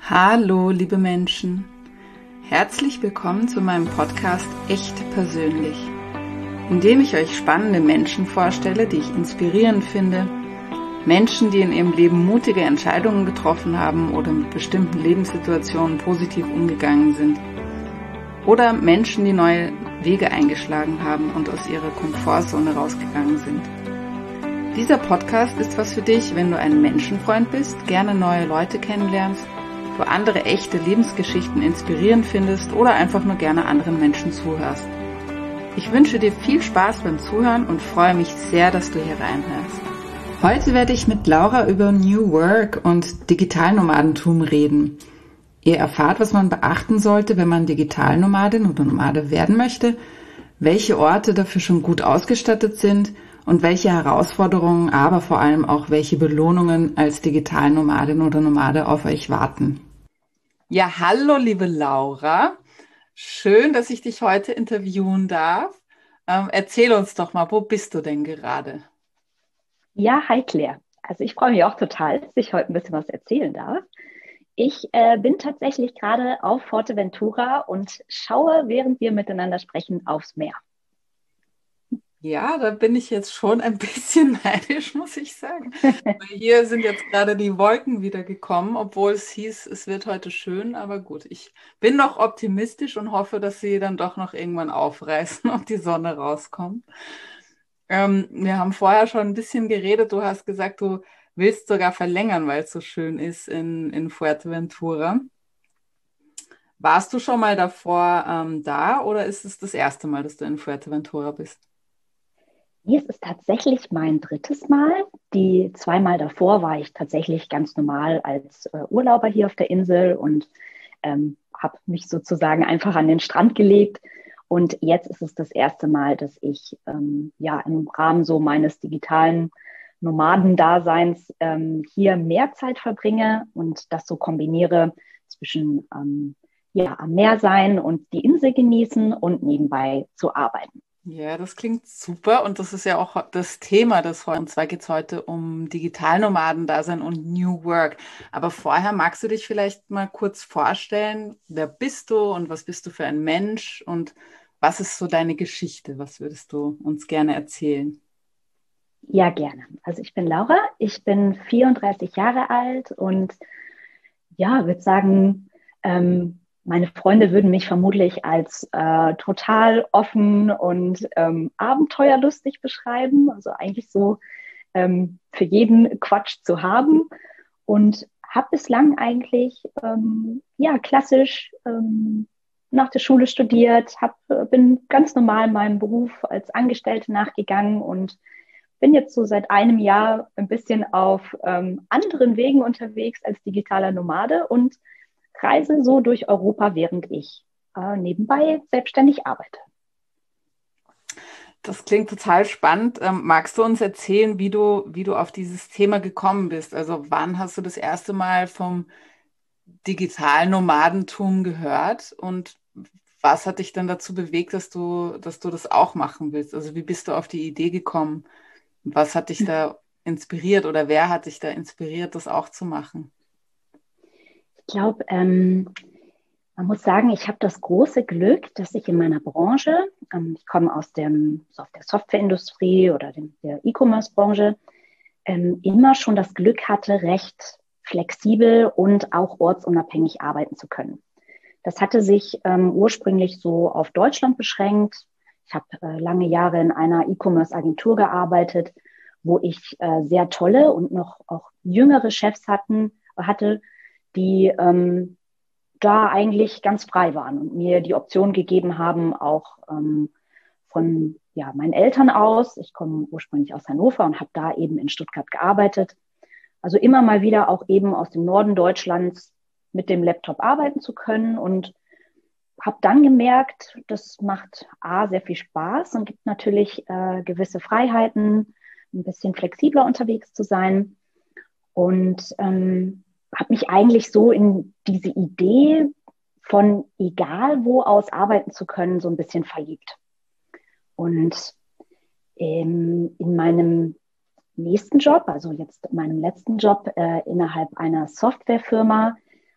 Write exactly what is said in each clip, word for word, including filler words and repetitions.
Hallo, liebe Menschen. Herzlich willkommen zu meinem Podcast Echt Persönlich, in dem ich euch spannende Menschen vorstelle, die ich inspirierend finde, Menschen, die in ihrem Leben mutige Entscheidungen getroffen haben oder mit bestimmten Lebenssituationen positiv umgegangen sind, oder Menschen, die neue Wege eingeschlagen haben und aus ihrer Komfortzone rausgegangen sind. Dieser Podcast ist was für dich, wenn du ein Menschenfreund bist, gerne neue Leute kennenlernst, du andere echte Lebensgeschichten inspirierend findest oder einfach nur gerne anderen Menschen zuhörst. Ich wünsche dir viel Spaß beim Zuhören und freue mich sehr, dass du hier reinhörst. Heute werde ich mit Laura über New Work und Digitalnomadentum reden. Ihr erfahrt, was man beachten sollte, wenn man Digitalnomadin oder Nomade werden möchte, welche Orte dafür schon gut ausgestattet sind und welche Herausforderungen, aber vor allem auch welche Belohnungen als Digitalnomadin oder Nomade auf euch warten. Ja, hallo liebe Laura. Schön, dass ich dich heute interviewen darf. Ähm, erzähl uns doch mal, wo bist du denn gerade? Ja, hi Claire. Also ich freue mich auch total, dass ich heute ein bisschen was erzählen darf. Ich äh, bin tatsächlich gerade auf Fuerteventura und schaue, während wir miteinander sprechen, aufs Meer. Ja, da bin ich jetzt schon ein bisschen neidisch, muss ich sagen. Weil hier sind jetzt gerade die Wolken wieder gekommen, obwohl es hieß, es wird heute schön. Aber gut, ich bin noch optimistisch und hoffe, dass sie dann doch noch irgendwann aufreißen und die Sonne rauskommt. Ähm, wir haben vorher schon ein bisschen geredet. Du hast gesagt, du willst sogar verlängern, weil es so schön ist in, in Fuerteventura. Warst du schon mal davor ähm, da oder ist es das erste Mal, dass du in Fuerteventura bist? Hier ist es tatsächlich mein drittes Mal. Die zweimal davor war ich tatsächlich ganz normal als äh, Urlauber hier auf der Insel und ähm, habe mich sozusagen einfach an den Strand gelegt. Und jetzt ist es das erste Mal, dass ich ähm, ja im Rahmen so meines digitalen Nomadendaseins ähm, hier mehr Zeit verbringe und das so kombiniere zwischen ähm, ja, am Meer sein und die Insel genießen und nebenbei zu arbeiten. Ja, das klingt super und das ist ja auch das Thema des heute. Und zwar geht es heute um Digitalnomadendasein und New Work. Aber vorher magst du dich vielleicht mal kurz vorstellen, wer bist du und was bist du für ein Mensch und was ist so deine Geschichte? Was würdest du uns gerne erzählen? Ja, gerne. Also ich bin Laura, ich bin vierunddreißig Jahre alt und ja, würde sagen, ähm, meine Freunde würden mich vermutlich als äh, total offen und ähm, abenteuerlustig beschreiben. Also eigentlich so ähm, für jeden Quatsch zu haben. Und habe bislang eigentlich ähm, ja klassisch ähm, nach der Schule studiert, hab, bin ganz normal meinem Beruf als Angestellte nachgegangen und bin jetzt so seit einem Jahr ein bisschen auf ähm, anderen Wegen unterwegs als digitaler Nomade und reise so durch Europa, während ich äh, nebenbei selbstständig arbeite. Das klingt total spannend. Ähm, magst du uns erzählen, wie du, wie du auf dieses Thema gekommen bist? Also wann hast du das erste Mal vom Digitalnomadentum gehört und was hat dich dann dazu bewegt, dass du, dass du das auch machen willst? Also wie bist du auf die Idee gekommen? Was hat dich da inspiriert oder wer hat dich da inspiriert, das auch zu machen? Ich glaube, ähm, man muss sagen, ich habe das große Glück, dass ich in meiner Branche, ähm, ich komme aus dem, so auf der Softwareindustrie oder dem, der E-Commerce-Branche, ähm, immer schon das Glück hatte, recht flexibel und auch ortsunabhängig arbeiten zu können. Das hatte sich ähm, ursprünglich so auf Deutschland beschränkt. Ich habe äh, lange Jahre in einer E-Commerce-Agentur gearbeitet, wo ich äh, sehr tolle und noch auch jüngere Chefs hatten, hatte, die ähm, da eigentlich ganz frei waren und mir die Option gegeben haben, auch ähm, von ja, meinen Eltern aus. Ich komme ursprünglich aus Hannover und habe da eben in Stuttgart gearbeitet. Also immer mal wieder auch eben aus dem Norden Deutschlands mit dem Laptop arbeiten zu können und habe dann gemerkt, das macht A, sehr viel Spaß und gibt natürlich äh, gewisse Freiheiten, ein bisschen flexibler unterwegs zu sein und ähm, habe mich eigentlich so in diese Idee von egal wo aus arbeiten zu können, so ein bisschen verliebt. Und ähm, in meinem nächsten Job, also jetzt in meinem letzten Job äh, innerhalb einer Softwarefirma,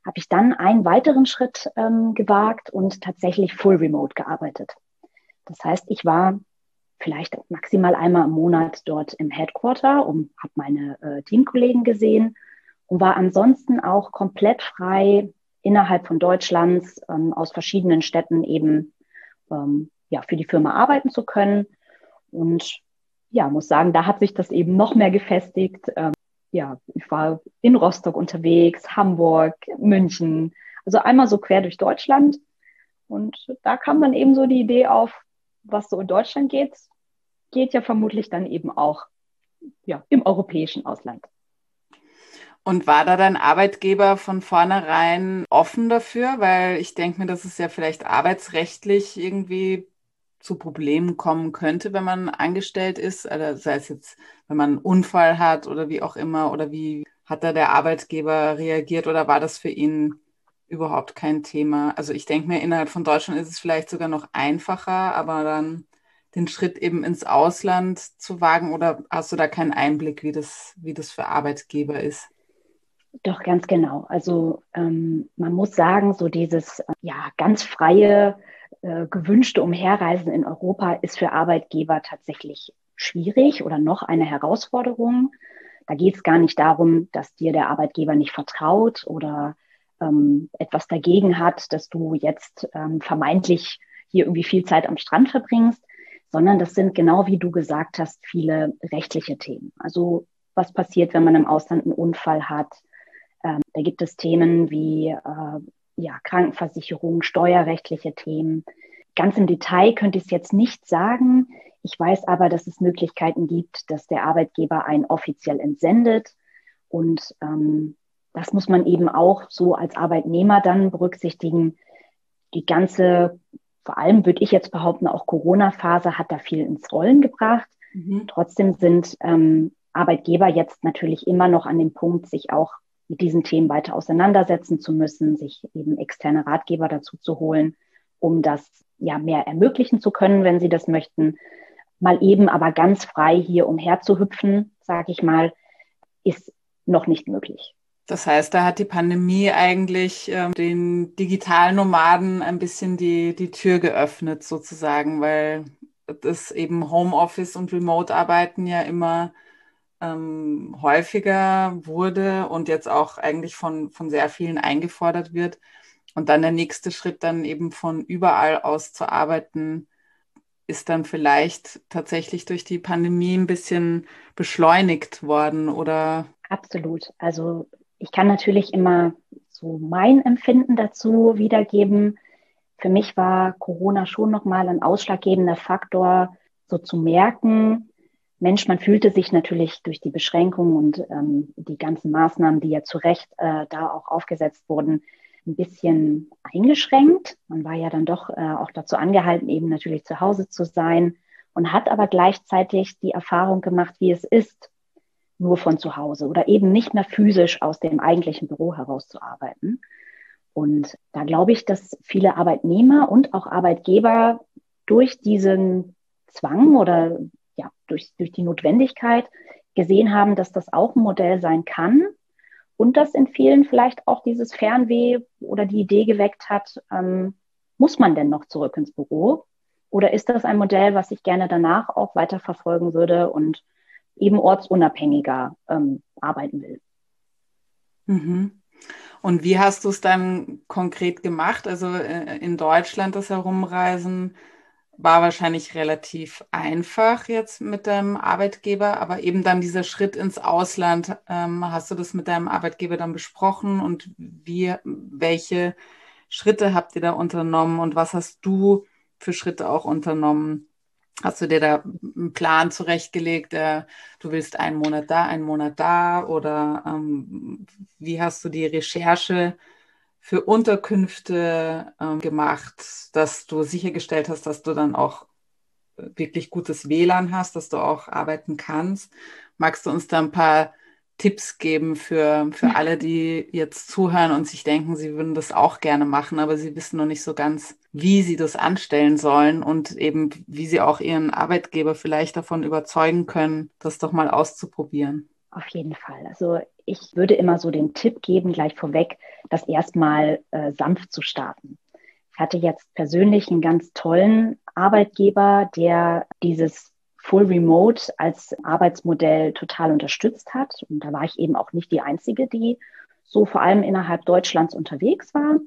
habe ich dann einen weiteren Schritt ähm, gewagt und tatsächlich full remote gearbeitet. Das heißt, ich war vielleicht maximal einmal im Monat dort im Headquarter und habe meine äh, Teamkollegen gesehen und war ansonsten auch komplett frei innerhalb von Deutschlands ähm, aus verschiedenen Städten eben ähm, ja, für die Firma arbeiten zu können. Und ja, muss sagen, da hat sich das eben noch mehr gefestigt. Ähm, ja, ich war in Rostock unterwegs, Hamburg, München, also einmal so quer durch Deutschland. Und da kam dann eben so die Idee auf, was so in Deutschland geht, geht ja vermutlich dann eben auch ja, im europäischen Ausland. Und war da dein Arbeitgeber von vornherein offen dafür? Weil ich denke mir, dass es ja vielleicht arbeitsrechtlich irgendwie zu Problemen kommen könnte, wenn man angestellt ist. Also sei es jetzt, wenn man einen Unfall hat oder wie auch immer. Oder wie hat da der Arbeitgeber reagiert oder war das für ihn überhaupt kein Thema? Also ich denke mir, innerhalb von Deutschland ist es vielleicht sogar noch einfacher, aber dann den Schritt eben ins Ausland zu wagen, oder hast du da keinen Einblick, wie das, wie das für Arbeitgeber ist? Doch, ganz genau. Also ähm, man muss sagen, so dieses äh, ja ganz freie, äh, gewünschte Umherreisen in Europa ist für Arbeitgeber tatsächlich schwierig oder noch eine Herausforderung. Da geht es gar nicht darum, dass dir der Arbeitgeber nicht vertraut oder ähm, etwas dagegen hat, dass du jetzt ähm, vermeintlich hier irgendwie viel Zeit am Strand verbringst, sondern das sind genau wie du gesagt hast, viele rechtliche Themen. Also was passiert, wenn man im Ausland einen Unfall hat? Ähm, da gibt es Themen wie äh, ja, Krankenversicherung, steuerrechtliche Themen. Ganz im Detail könnte ich es jetzt nicht sagen. Ich weiß aber, dass es Möglichkeiten gibt, dass der Arbeitgeber einen offiziell entsendet. Und ähm, das muss man eben auch so als Arbeitnehmer dann berücksichtigen. Die ganze, vor allem würde ich jetzt behaupten, auch Corona-Phase hat da viel ins Rollen gebracht. Mhm. Trotzdem sind ähm, Arbeitgeber jetzt natürlich immer noch an dem Punkt, sich auch mit diesen Themen weiter auseinandersetzen zu müssen, sich eben externe Ratgeber dazu zu holen, um das ja mehr ermöglichen zu können, wenn sie das möchten. Mal eben aber ganz frei hier umherzuhüpfen, sage ich mal, ist noch nicht möglich. Das heißt, da hat die Pandemie eigentlich ähm, den digitalen Nomaden ein bisschen die, die Tür geöffnet, sozusagen, weil das eben Homeoffice und Remote-Arbeiten ja immer ähm, häufiger wurde und jetzt auch eigentlich von, von sehr vielen eingefordert wird. Und dann der nächste Schritt, dann eben von überall aus zu arbeiten, ist dann vielleicht tatsächlich durch die Pandemie ein bisschen beschleunigt worden, oder? Absolut. Also ich kann natürlich immer so mein Empfinden dazu wiedergeben. Für mich war Corona schon nochmal ein ausschlaggebender Faktor, so zu merken, Mensch, man fühlte sich natürlich durch die Beschränkungen und ähm, die ganzen Maßnahmen, die ja zu Recht äh, da auch aufgesetzt wurden, ein bisschen eingeschränkt. Man war ja dann doch äh, auch dazu angehalten, eben natürlich zu Hause zu sein und hat aber gleichzeitig die Erfahrung gemacht, wie es ist, nur von zu Hause oder eben nicht mehr physisch aus dem eigentlichen Büro herauszuarbeiten. Und da glaube ich, dass viele Arbeitnehmer und auch Arbeitgeber durch diesen Zwang oder ja, durch, durch die Notwendigkeit gesehen haben, dass das auch ein Modell sein kann und dass in vielen vielleicht auch dieses Fernweh oder die Idee geweckt hat, ähm, muss man denn noch zurück ins Büro? Oder ist das ein Modell, was ich gerne danach auch weiterverfolgen würde und eben ortsunabhängiger ähm, arbeiten will? Mhm. Und wie hast du es dann konkret gemacht? Also äh, in Deutschland das Herumreisen war wahrscheinlich relativ einfach jetzt mit deinem Arbeitgeber, aber eben dann dieser Schritt ins Ausland, ähm, hast du das mit deinem Arbeitgeber dann besprochen und wie, welche Schritte habt ihr da unternommen und was hast du für Schritte auch unternommen? Hast du dir da einen Plan zurechtgelegt, der, du willst einen Monat da, einen Monat da, oder ähm, wie hast du die Recherche für Unterkünfte ähm, gemacht, dass du sichergestellt hast, dass du dann auch wirklich gutes W L A N hast, dass du auch arbeiten kannst? Magst du uns da ein paar Tipps geben für, für alle, die jetzt zuhören und sich denken, sie würden das auch gerne machen, aber sie wissen noch nicht so ganz, wie sie das anstellen sollen und eben, wie sie auch ihren Arbeitgeber vielleicht davon überzeugen können, das doch mal auszuprobieren? Auf jeden Fall. Also ich würde immer so den Tipp geben, gleich vorweg, das erstmal äh, sanft zu starten. Ich hatte jetzt persönlich einen ganz tollen Arbeitgeber, der dieses Full Remote als Arbeitsmodell total unterstützt hat. Und da war ich eben auch nicht die Einzige, die so vor allem innerhalb Deutschlands unterwegs war.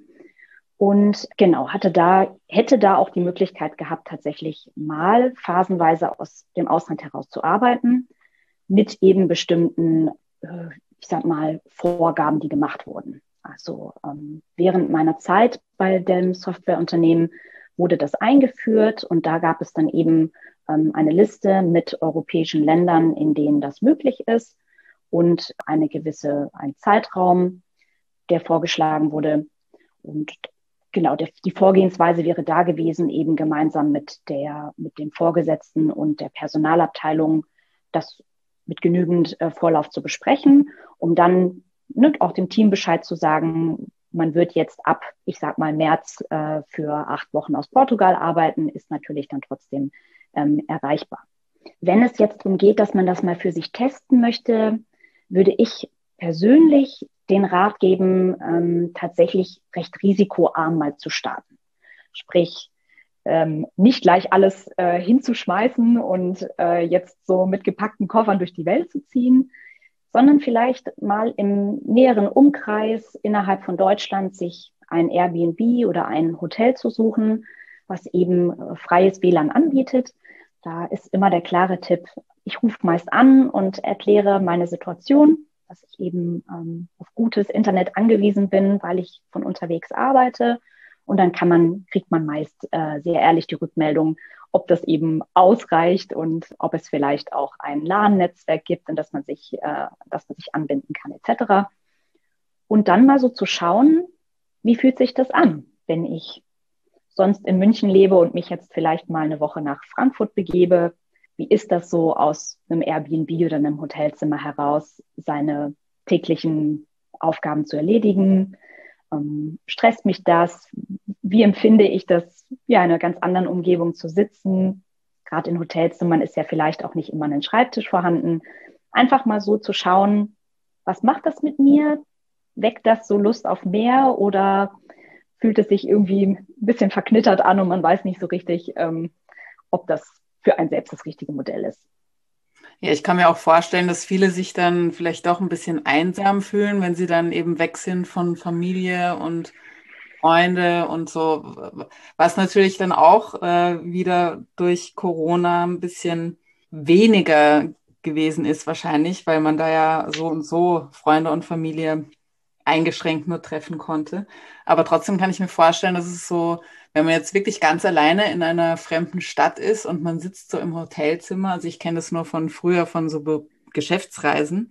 Und genau, hatte da, hätte da auch die Möglichkeit gehabt, tatsächlich mal phasenweise aus dem Ausland heraus zu arbeiten, mit eben bestimmten, äh, ich sag mal, Vorgaben, die gemacht wurden. Also ähm, während meiner Zeit bei dem Softwareunternehmen wurde das eingeführt und da gab es dann eben ähm, eine Liste mit europäischen Ländern, in denen das möglich ist und eine gewisse, ein Zeitraum, der vorgeschlagen wurde. Und genau, der, die Vorgehensweise wäre da gewesen, eben gemeinsam mit der, mit dem Vorgesetzten und der Personalabteilung das mit genügend äh, Vorlauf zu besprechen, um dann ne, auch dem Team Bescheid zu sagen, man wird jetzt ab, ich sag mal, März äh, für acht Wochen aus Portugal arbeiten, ist natürlich dann trotzdem ähm, erreichbar. Wenn es jetzt darum geht, dass man das mal für sich testen möchte, würde ich persönlich den Rat geben, ähm, tatsächlich recht risikoarm mal zu starten. Sprich, ähm, nicht gleich alles äh, hinzuschmeißen und äh, jetzt so mit gepackten Koffern durch die Welt zu ziehen, sondern vielleicht mal im näheren Umkreis innerhalb von Deutschland sich ein Airbnb oder ein Hotel zu suchen, was eben äh, freies W L A N anbietet. Da ist immer der klare Tipp, ich rufe meist an und erkläre meine Situation, dass ich eben ähm, auf gutes Internet angewiesen bin, weil ich von unterwegs arbeite. Und dann kann man, kriegt man meist äh, sehr ehrlich die Rückmeldung, ob das eben ausreicht und ob es vielleicht auch ein LAN-Netzwerk gibt, in das man sich, äh, das man sich anbinden kann, et cetera. Und dann mal so zu schauen, wie fühlt sich das an, wenn ich sonst in München lebe und mich jetzt vielleicht mal eine Woche nach Frankfurt begebe. Wie ist das so, aus einem Airbnb oder einem Hotelzimmer heraus seine täglichen Aufgaben zu erledigen? Ähm, stresst mich das? Wie empfinde ich das, ja, in einer ganz anderen Umgebung zu sitzen? Gerade in Hotelzimmern ist ja vielleicht auch nicht immer ein Schreibtisch vorhanden. Einfach mal so zu schauen, was macht das mit mir? Weckt das so Lust auf mehr oder fühlt es sich irgendwie ein bisschen verknittert an und man weiß nicht so richtig, ähm, ob das für einen selbst das richtige Modell ist? Ja, ich kann mir auch vorstellen, dass viele sich dann vielleicht doch ein bisschen einsam fühlen, wenn sie dann eben weg sind von Familie und Freunde und so, was natürlich dann auch äh, wieder durch Corona ein bisschen weniger gewesen ist wahrscheinlich, weil man da ja so und so Freunde und Familie eingeschränkt nur treffen konnte. Aber trotzdem kann ich mir vorstellen, dass es so, wenn man jetzt wirklich ganz alleine in einer fremden Stadt ist und man sitzt so im Hotelzimmer, also ich kenne das nur von früher, von so Be- Geschäftsreisen,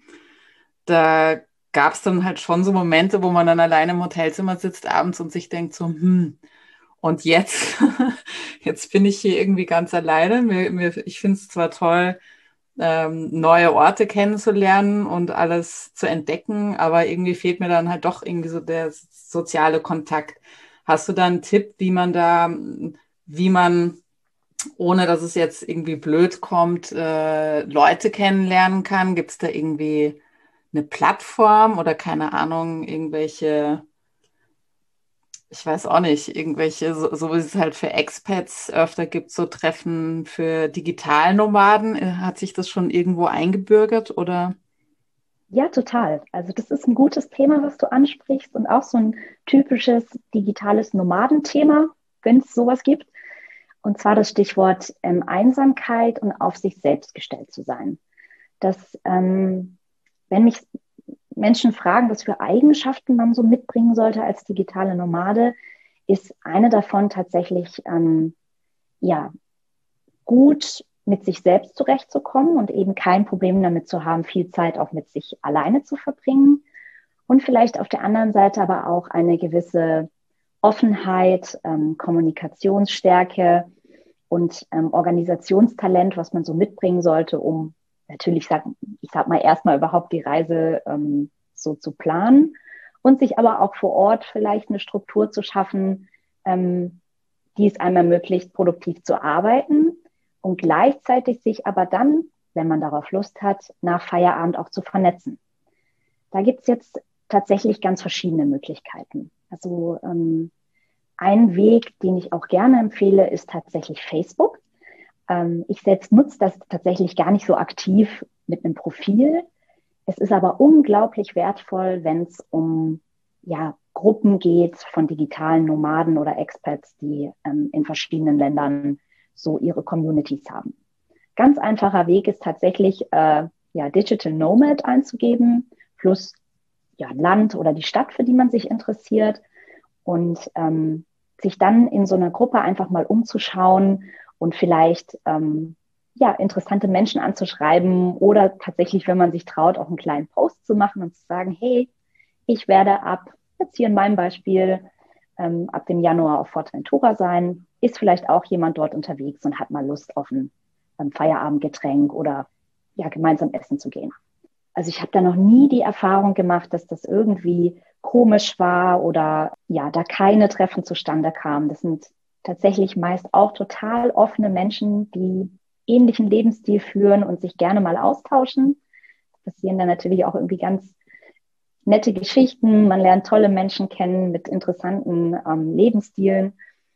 da gab es dann halt schon so Momente, wo man dann alleine im Hotelzimmer sitzt abends und sich denkt so, hm, und jetzt, jetzt bin ich hier irgendwie ganz alleine. Mir, mir, ich finde es zwar toll, ähm, neue Orte kennenzulernen und alles zu entdecken, aber irgendwie fehlt mir dann halt doch irgendwie so der soziale Kontakt. Hast du da einen Tipp, wie man da, wie man, ohne dass es jetzt irgendwie blöd kommt, äh, Leute kennenlernen kann? Gibt es da irgendwie eine Plattform oder keine Ahnung, irgendwelche, ich weiß auch nicht, irgendwelche, so, so wie es halt für Expats öfter gibt, so Treffen für Digitalnomaden. Äh, Hat sich das schon irgendwo eingebürgert oder? Ja, total. Also das ist ein gutes Thema, was du ansprichst und auch so ein typisches digitales Nomadenthema, wenn es sowas gibt. Und zwar das Stichwort ähm, Einsamkeit und auf sich selbst gestellt zu sein. Das, ähm, wenn mich Menschen fragen, was für Eigenschaften man so mitbringen sollte als digitale Nomade, ist eine davon tatsächlich, ähm, ja, gut mit sich selbst zurechtzukommen und eben kein Problem damit zu haben, viel Zeit auch mit sich alleine zu verbringen. Und vielleicht auf der anderen Seite aber auch eine gewisse Offenheit, ähm, Kommunikationsstärke und ähm, Organisationstalent, was man so mitbringen sollte, um natürlich, sag, ich sag mal, erstmal überhaupt die Reise ähm, so zu planen und sich aber auch vor Ort vielleicht eine Struktur zu schaffen, ähm, die es einem ermöglicht, produktiv zu arbeiten und gleichzeitig sich aber dann wenn man darauf Lust hat, nach Feierabend auch zu vernetzen. Da gibt es jetzt tatsächlich ganz verschiedene Möglichkeiten. Also ähm, ein Weg, den ich auch gerne empfehle, ist tatsächlich Facebook. Ähm, ich selbst nutze das tatsächlich gar nicht so aktiv mit einem Profil. Es ist aber unglaublich wertvoll, wenn es um ja, Gruppen geht von digitalen Nomaden oder Expats, die ähm, in verschiedenen Ländern so ihre Communities haben. Ganz einfacher Weg ist tatsächlich, äh, ja, Digital Nomad einzugeben, plus ja, Land oder die Stadt, für die man sich interessiert, und ähm, sich dann in so einer Gruppe einfach mal umzuschauen und vielleicht ähm, ja, interessante Menschen anzuschreiben oder tatsächlich, wenn man sich traut, auch einen kleinen Post zu machen und zu sagen, hey, ich werde ab, jetzt hier in meinem Beispiel, ähm, ab dem Januar auf Fuerteventura sein. Ist vielleicht auch jemand dort unterwegs und hat mal Lust auf ein, ein Feierabendgetränk oder ja, gemeinsam essen zu gehen. Also ich habe da noch nie die Erfahrung gemacht, dass das irgendwie komisch war oder ja, da keine Treffen zustande kamen. Das sind tatsächlich meist auch total offene Menschen, die ähnlichen Lebensstil führen und sich gerne mal austauschen. Es passieren dann natürlich auch irgendwie ganz nette Geschichten. Man lernt tolle Menschen kennen mit interessanten ähm, Lebensstilen.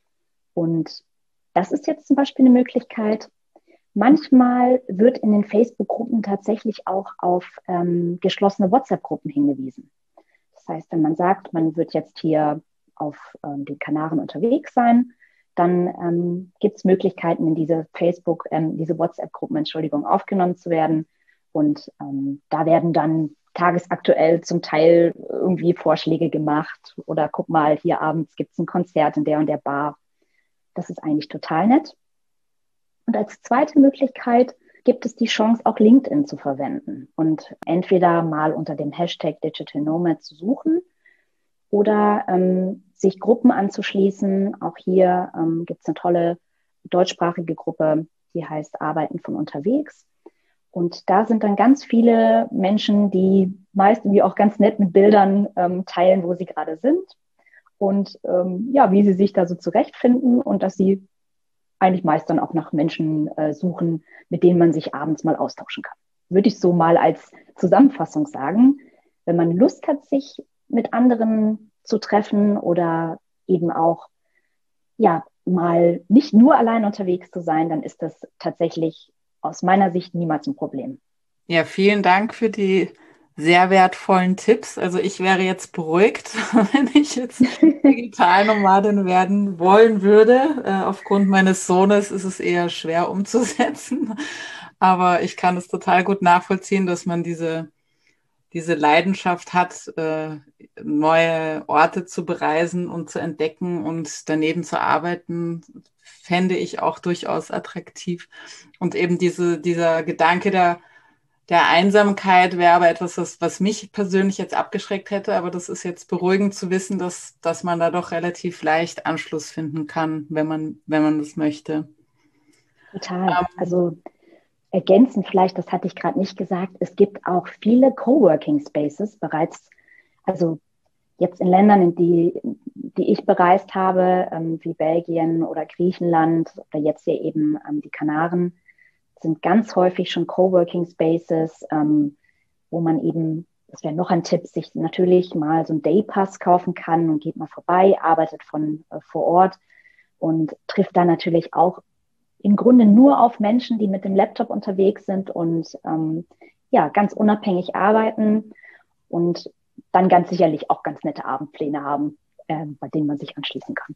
Und das ist jetzt zum Beispiel eine Möglichkeit. Manchmal wird in den Facebook-Gruppen tatsächlich auch auf ähm, geschlossene WhatsApp-Gruppen hingewiesen. Das heißt, wenn man sagt, man wird jetzt hier auf ähm, den Kanaren unterwegs sein, dann ähm, gibt es Möglichkeiten, in diese Facebook, ähm, diese WhatsApp-Gruppen, Entschuldigung, aufgenommen zu werden. Und ähm, da werden dann tagesaktuell zum Teil irgendwie Vorschläge gemacht oder guck mal, hier abends gibt es ein Konzert in der und der Bar. Das ist eigentlich total nett. Und als zweite Möglichkeit gibt es die Chance, auch LinkedIn zu verwenden und entweder mal unter dem Hashtag Digital Nomad zu suchen oder ähm, sich Gruppen anzuschließen. Auch hier ähm, gibt es eine tolle deutschsprachige Gruppe, die heißt Arbeiten von unterwegs. Und da sind dann ganz viele Menschen, die meist irgendwie auch ganz nett mit Bildern ähm, teilen, wo sie gerade sind und ähm, ja, wie sie sich da so zurechtfinden und dass sie eigentlich meist dann auch nach Menschen äh, suchen, mit denen man sich abends mal austauschen kann. Würde ich so mal als Zusammenfassung sagen. Wenn man Lust hat, sich mit anderen zu treffen oder eben auch ja mal nicht nur allein unterwegs zu sein, dann ist das tatsächlich aus meiner Sicht niemals ein Problem. Ja, vielen Dank für die sehr wertvollen Tipps. Also ich wäre jetzt beruhigt, wenn ich jetzt Digitalnomadin werden wollen würde. Äh, aufgrund meines Sohnes ist es eher schwer umzusetzen. Aber ich kann es total gut nachvollziehen, dass man diese, diese Leidenschaft hat, äh, neue Orte zu bereisen und zu entdecken und daneben zu arbeiten, fände ich auch durchaus attraktiv. Und eben diese, dieser Gedanke der der Einsamkeit wäre aber etwas, was, was mich persönlich jetzt abgeschreckt hätte. Aber das ist jetzt beruhigend zu wissen, dass, dass man da doch relativ leicht Anschluss finden kann, wenn man, wenn man das möchte. Total. Ähm, Also ergänzend vielleicht, das hatte ich gerade nicht gesagt, es gibt auch viele Coworking Spaces bereits, also jetzt in Ländern, in die, die ich bereist habe, ähm, wie Belgien oder Griechenland oder jetzt hier eben ähm, die Kanaren, sind ganz häufig schon Coworking Spaces, ähm, wo man eben, das wäre noch ein Tipp, sich natürlich mal so einen Daypass kaufen kann und geht mal vorbei, arbeitet von äh, vor Ort und trifft dann natürlich auch im Grunde nur auf Menschen, die mit dem Laptop unterwegs sind und ähm, ja, ganz unabhängig arbeiten und dann ganz sicherlich auch ganz nette Abendpläne haben, äh, bei denen man sich anschließen kann.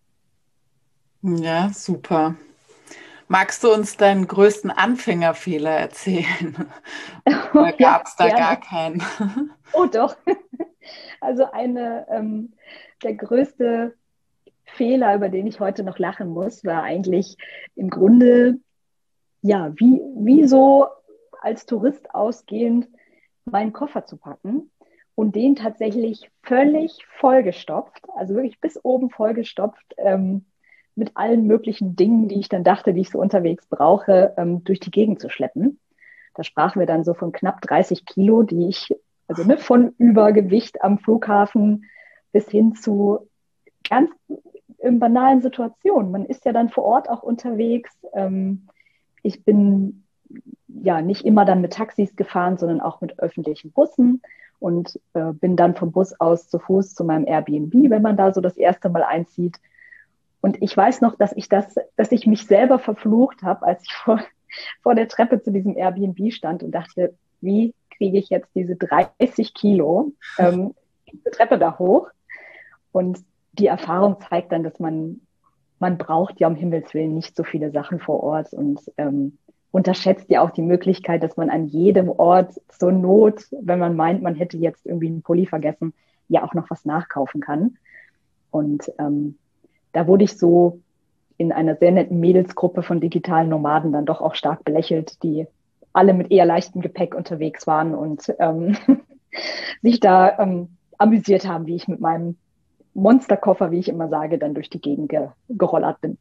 ja, super. Magst du uns deinen größten Anfängerfehler erzählen? Oder Ja, gab es da gar gerne. keinen? Oh doch. Also eine ähm, der größte Fehler, über den ich heute noch lachen muss, war eigentlich im Grunde, ja, wie, wie so als Tourist ausgehend meinen Koffer zu packen und den tatsächlich völlig vollgestopft, also wirklich bis oben vollgestopft, ähm, mit allen möglichen Dingen, die ich dann dachte, die ich so unterwegs brauche, ähm, durch die Gegend zu schleppen. Da sprachen wir dann so von knapp dreißig Kilo, die ich, also ne, von Übergewicht am Flughafen bis hin zu ganz in banalen Situationen. Man ist ja dann vor Ort auch unterwegs. Ähm, ich bin ja nicht immer dann mit Taxis gefahren, sondern auch mit öffentlichen Bussen und äh, bin dann vom Bus aus zu Fuß zu meinem Airbnb, wenn man da so das erste Mal einzieht. Und ich weiß noch, dass ich das, dass ich mich selber verflucht habe, als ich vor, vor der Treppe zu diesem Airbnb stand und dachte, wie kriege ich jetzt diese dreißig Kilo ähm, diese Treppe da hoch? Und die Erfahrung zeigt dann, dass man, man braucht ja um Himmels Willen nicht so viele Sachen vor Ort und ähm, unterschätzt ja auch die Möglichkeit, dass man an jedem Ort zur Not, wenn man meint, man hätte jetzt irgendwie einen Pulli vergessen, ja auch noch was nachkaufen kann. Und ähm, da wurde ich so in einer sehr netten Mädelsgruppe von digitalen Nomaden dann doch auch stark belächelt, die alle mit eher leichtem Gepäck unterwegs waren und ähm, sich da ähm, amüsiert haben, wie ich mit meinem Monsterkoffer, wie ich immer sage, dann durch die Gegend ge- gerollert bin.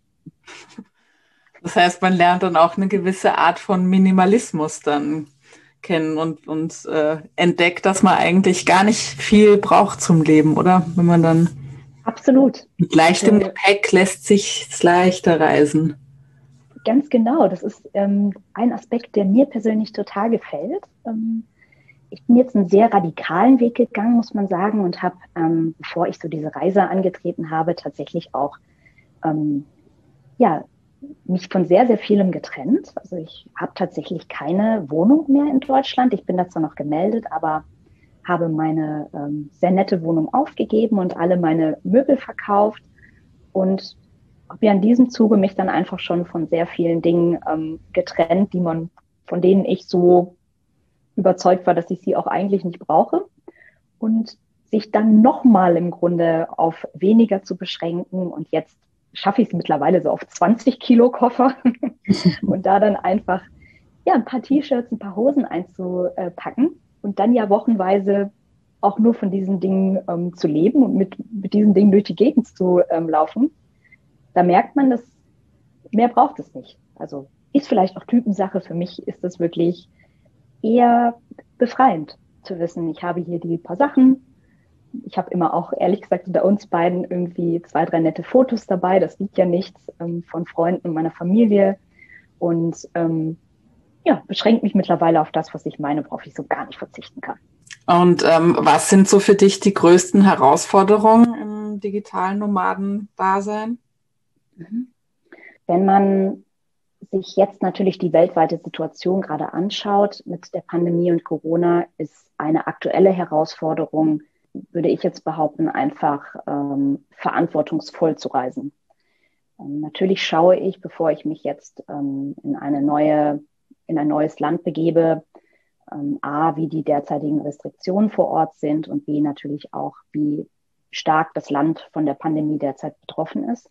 Das heißt, man lernt dann auch eine gewisse Art von Minimalismus dann kennen und, und äh, entdeckt, dass man eigentlich gar nicht viel braucht zum Leben, oder? Wenn man dann Absolut. mit leichtem Also, Gepäck lässt sich es leichter reisen. ganz genau. Das ist ähm, ein Aspekt, der mir persönlich total gefällt. Ähm, ich bin jetzt einen sehr radikalen Weg gegangen, muss man sagen, und habe, ähm, bevor ich so diese Reise angetreten habe, tatsächlich auch ähm, ja, mich von sehr, sehr vielem getrennt. Also ich habe tatsächlich keine Wohnung mehr in Deutschland. Ich bin dazu noch gemeldet, aber habe meine ähm, sehr nette Wohnung aufgegeben und alle meine Möbel verkauft und habe ja in diesem Zuge mich dann einfach schon von sehr vielen Dingen ähm, getrennt, die man, von denen ich so überzeugt war, dass ich sie auch eigentlich nicht brauche. Und sich dann nochmal im Grunde auf weniger zu beschränken. Und jetzt schaffe ich es mittlerweile so auf zwanzig Kilo Koffer und da dann einfach ja, ein paar T-Shirts, ein paar Hosen einzupacken und dann ja wochenweise auch nur von diesen Dingen ähm, zu leben und mit, mit diesen Dingen durch die Gegend zu ähm, laufen. Da merkt man, dass mehr braucht es nicht. Also ist vielleicht auch Typensache. Für mich ist das wirklich eher befreiend zu wissen, ich habe hier die paar Sachen. Ich habe immer auch, ehrlich gesagt, unter uns beiden irgendwie zwei, drei nette Fotos dabei. Das liegt ja nichts ähm, von Freunden und meiner Familie. Und ähm, ja, beschränkt mich mittlerweile auf das, was ich meine, worauf ich so gar nicht verzichten kann. Und ähm, was sind so für dich die größten Herausforderungen im digitalen Nomadendasein? Wenn man sich jetzt natürlich die weltweite Situation gerade anschaut mit der Pandemie und Corona, ist eine aktuelle Herausforderung, würde ich jetzt behaupten, einfach ähm, verantwortungsvoll zu reisen. Ähm, natürlich schaue ich, bevor ich mich jetzt ähm, in eine neue, in ein neues Land begebe, ähm, A, wie die derzeitigen Restriktionen vor Ort sind und B, natürlich auch, wie stark das Land von der Pandemie derzeit betroffen ist.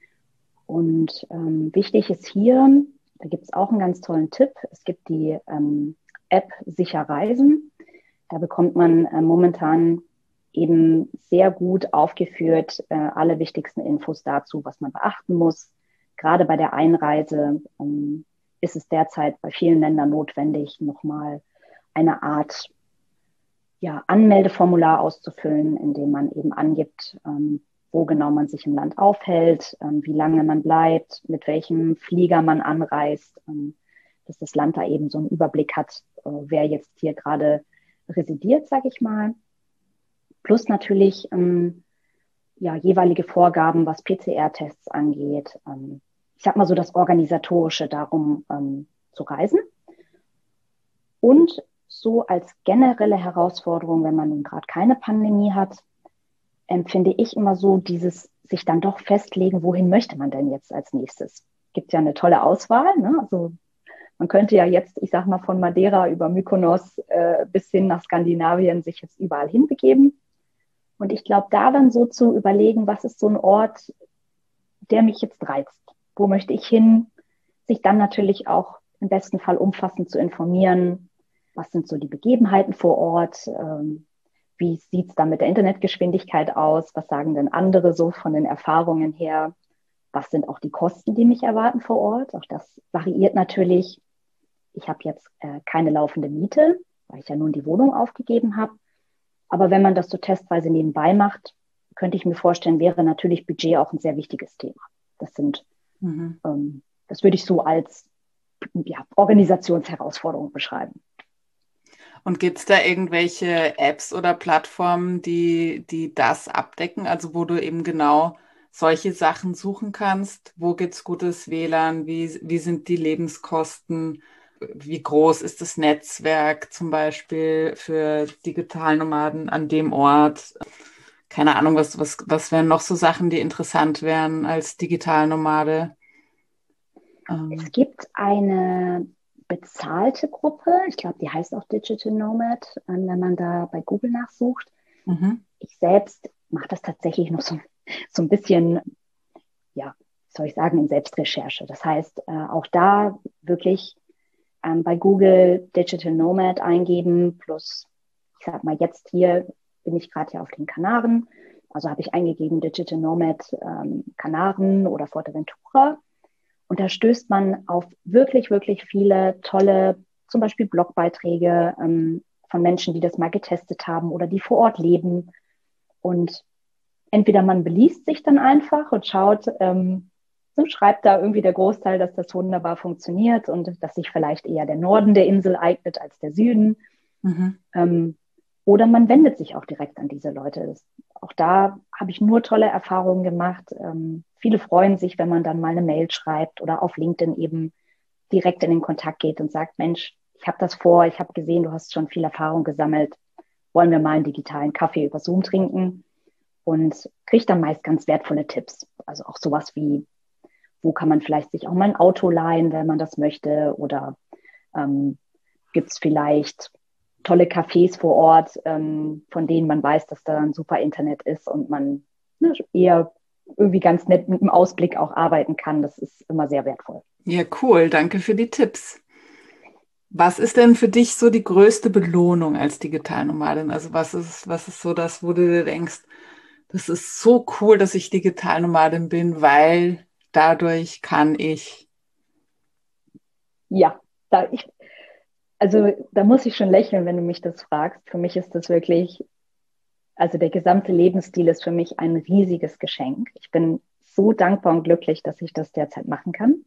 Und ähm, wichtig ist hier, da gibt es auch einen ganz tollen Tipp. Es gibt die ähm, App Sicher Reisen. Da bekommt man äh, momentan eben sehr gut aufgeführt äh, alle wichtigsten Infos dazu, was man beachten muss. Gerade bei der Einreise ähm, ist es derzeit bei vielen Ländern notwendig, nochmal eine Art ja, Anmeldeformular auszufüllen, in dem man eben angibt, ähm, wo genau man sich im Land aufhält, ähm, wie lange man bleibt, mit welchem Flieger man anreist, ähm, dass das Land da eben so einen Überblick hat, äh, wer jetzt hier gerade residiert, sage ich mal. Plus natürlich ähm, ja, jeweilige Vorgaben, was P C R-Tests angeht. Ähm, ich sag mal so das Organisatorische darum ähm, zu reisen. Und so als generelle Herausforderung, wenn man nun gerade keine Pandemie hat, empfinde ich immer so dieses sich dann doch festlegen, wohin möchte man denn jetzt als nächstes? Gibt ja eine tolle Auswahl, ne? Also man könnte ja jetzt, ich sag mal, von Madeira über Mykonos äh, bis hin nach Skandinavien sich jetzt überall hinbegeben. Und ich glaube, da dann so zu überlegen, was ist so ein Ort, der mich jetzt reizt? Wo möchte ich hin? Sich dann natürlich auch im besten Fall umfassend zu informieren. Was sind so die Begebenheiten vor Ort? Ähm, wie sieht es da mit der Internetgeschwindigkeit aus? Was sagen denn andere so von den Erfahrungen her? Was sind auch die Kosten, die mich erwarten vor Ort? Auch das variiert natürlich. Ich habe jetzt äh, keine laufende Miete, weil ich ja nun die Wohnung aufgegeben habe. Aber wenn man das so testweise nebenbei macht, könnte ich mir vorstellen, wäre natürlich Budget auch ein sehr wichtiges Thema. Das sind, mhm. ähm, das würde ich so als ja, Organisationsherausforderungen beschreiben. Und gibt es da irgendwelche Apps oder Plattformen, die, die das abdecken? Also wo du eben genau solche Sachen suchen kannst? Wo gibt es gutes W L A N? Wie, wie sind die Lebenskosten? Wie groß ist das Netzwerk zum Beispiel für Digitalnomaden an dem Ort? Keine Ahnung, was, was, was wären noch so Sachen, die interessant wären als Digitalnomade? Es Ähm, gibt eine bezahlte Gruppe, ich glaube, die heißt auch Digital Nomad, ähm, wenn man da bei Google nachsucht. mhm. Ich selbst mache das tatsächlich noch so, so ein bisschen, ja, wie soll ich sagen, in Selbstrecherche. Das heißt, äh, auch da wirklich ähm, bei Google Digital Nomad eingeben, plus, ich sag mal, jetzt hier bin ich gerade ja auf den Kanaren, also habe ich eingegeben Digital Nomad ähm, Kanaren oder Fuerteventura. Und da stößt man auf wirklich, wirklich viele tolle, zum Beispiel Blogbeiträge ähm, von Menschen, die das mal getestet haben oder die vor Ort leben. Und entweder man beliest sich dann einfach und schaut, ähm, so schreibt da irgendwie der Großteil, dass das wunderbar funktioniert und dass sich vielleicht eher der Norden der Insel eignet als der Süden. Mhm. Ähm, oder man wendet sich auch direkt an diese Leute. Das, auch da habe ich nur tolle Erfahrungen gemacht. Ähm, viele freuen sich, wenn man dann mal eine Mail schreibt oder auf LinkedIn eben direkt in den Kontakt geht und sagt, Mensch, ich habe das vor, ich habe gesehen, du hast schon viel Erfahrung gesammelt. Wollen wir mal einen digitalen Kaffee über Zoom trinken? Und kriegt dann meist ganz wertvolle Tipps. Also auch sowas wie, wo kann man vielleicht sich auch mal ein Auto leihen, wenn man das möchte? Oder ähm, gibt es vielleicht tolle Cafés vor Ort, ähm, von denen man weiß, dass da ein super Internet ist und man ne, eher irgendwie ganz nett mit dem Ausblick auch arbeiten kann. Das ist immer sehr wertvoll. Ja, cool. Danke für die Tipps. Was ist denn für dich so die größte Belohnung als Digitalnomadin? Also was ist, was ist so das, wo du dir denkst, das ist so cool, dass ich Digitalnomadin bin, weil dadurch kann ich. Ja, da ich, also da muss ich schon lächeln, wenn du mich das fragst. Für mich ist das wirklich, also der gesamte Lebensstil ist für mich ein riesiges Geschenk. Ich bin so dankbar und glücklich, dass ich das derzeit machen kann.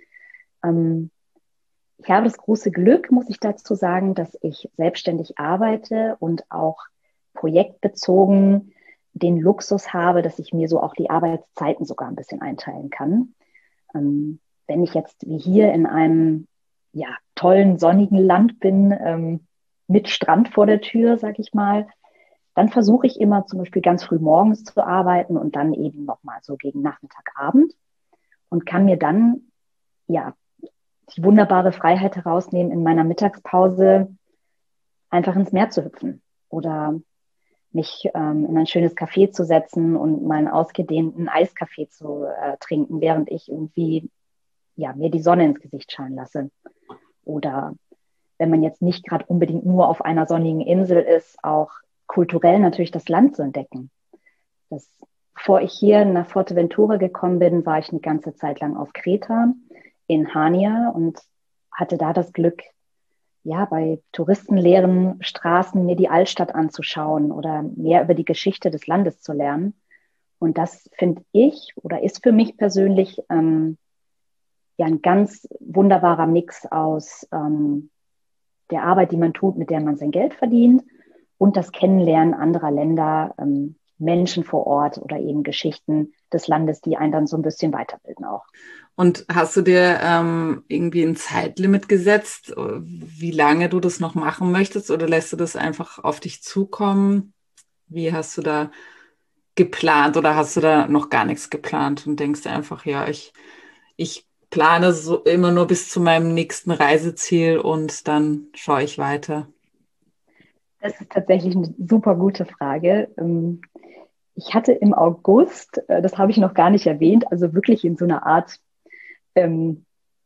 Ähm, ich habe das große Glück, muss ich dazu sagen, dass ich selbstständig arbeite und auch projektbezogen den Luxus habe, dass ich mir so auch die Arbeitszeiten sogar ein bisschen einteilen kann. Ähm, wenn ich jetzt wie hier in einem ja, tollen, sonnigen Land bin, ähm, mit Strand vor der Tür, sag ich mal, dann versuche ich immer zum Beispiel ganz früh morgens zu arbeiten und dann eben nochmal so gegen Nachmittag, Abend und kann mir dann ja die wunderbare Freiheit herausnehmen, in meiner Mittagspause einfach ins Meer zu hüpfen oder mich ähm, in ein schönes Café zu setzen und meinen ausgedehnten Eiskaffee zu äh, trinken, während ich irgendwie ja, mir die Sonne ins Gesicht scheinen lasse. Oder wenn man jetzt nicht gerade unbedingt nur auf einer sonnigen Insel ist, auch kulturell natürlich das Land zu entdecken. Das, bevor ich hier nach Fuerteventura gekommen bin, war ich eine ganze Zeit lang auf Kreta in Hania und hatte da das Glück, ja, bei touristenleeren Straßen mir die Altstadt anzuschauen oder mehr über die Geschichte des Landes zu lernen. Und das finde ich oder ist für mich persönlich ähm, ja ein ganz wunderbarer Mix aus ähm, der Arbeit, die man tut, mit der man sein Geld verdient und das Kennenlernen anderer Länder, ähm, Menschen vor Ort oder eben Geschichten des Landes, die einen dann so ein bisschen weiterbilden auch. Und hast du dir ähm, irgendwie ein Zeitlimit gesetzt, wie lange du das noch machen möchtest, oder lässt du das einfach auf dich zukommen? Wie hast du da geplant oder hast du da noch gar nichts geplant und denkst einfach, ja, ich, ich plane so immer nur bis zu meinem nächsten Reiseziel und dann schaue ich weiter? Das ist tatsächlich eine super gute Frage. Ähm, Ich hatte im August, äh, das habe ich noch gar nicht erwähnt, also wirklich in so einer Art, ähm,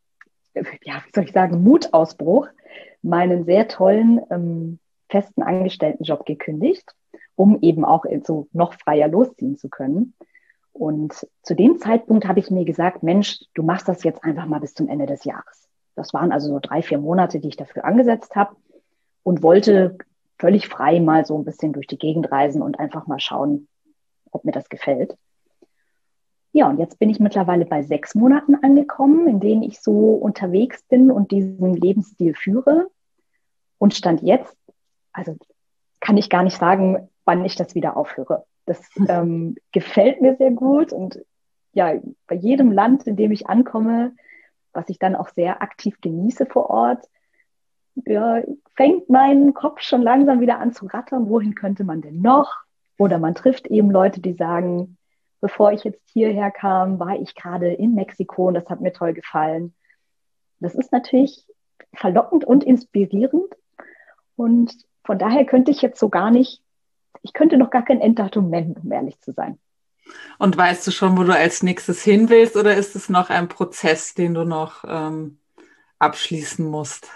ja, wie soll ich sagen, Mutausbruch, meinen sehr tollen ähm, festen Angestelltenjob gekündigt, um eben auch so noch freier losziehen zu können. Und zu dem Zeitpunkt habe ich mir gesagt, Mensch, du machst das jetzt einfach mal bis zum Ende des Jahres. Das waren also so drei, vier Monate, die ich dafür angesetzt habe und wollte völlig frei mal so ein bisschen durch die Gegend reisen und einfach mal schauen, ob mir das gefällt. Ja, und jetzt bin ich mittlerweile bei sechs Monaten angekommen, in denen ich so unterwegs bin und diesen Lebensstil führe. Und Stand jetzt, also kann ich gar nicht sagen, wann ich das wieder aufhöre. Das ähm, gefällt mir sehr gut. Und ja, bei jedem Land, in dem ich ankomme, was ich dann auch sehr aktiv genieße vor Ort, ja, fängt mein Kopf schon langsam wieder an zu rattern. Wohin könnte man denn noch? Oder man trifft eben Leute, die sagen, bevor ich jetzt hierher kam, war ich gerade in Mexiko und das hat mir toll gefallen. Das ist natürlich verlockend und inspirierend. Und von daher könnte ich jetzt so gar nicht, ich könnte noch gar kein Enddatum nennen, um ehrlich zu sein. Und weißt du schon, wo du als nächstes hin willst, oder ist es noch ein Prozess, den du noch ähm, abschließen musst?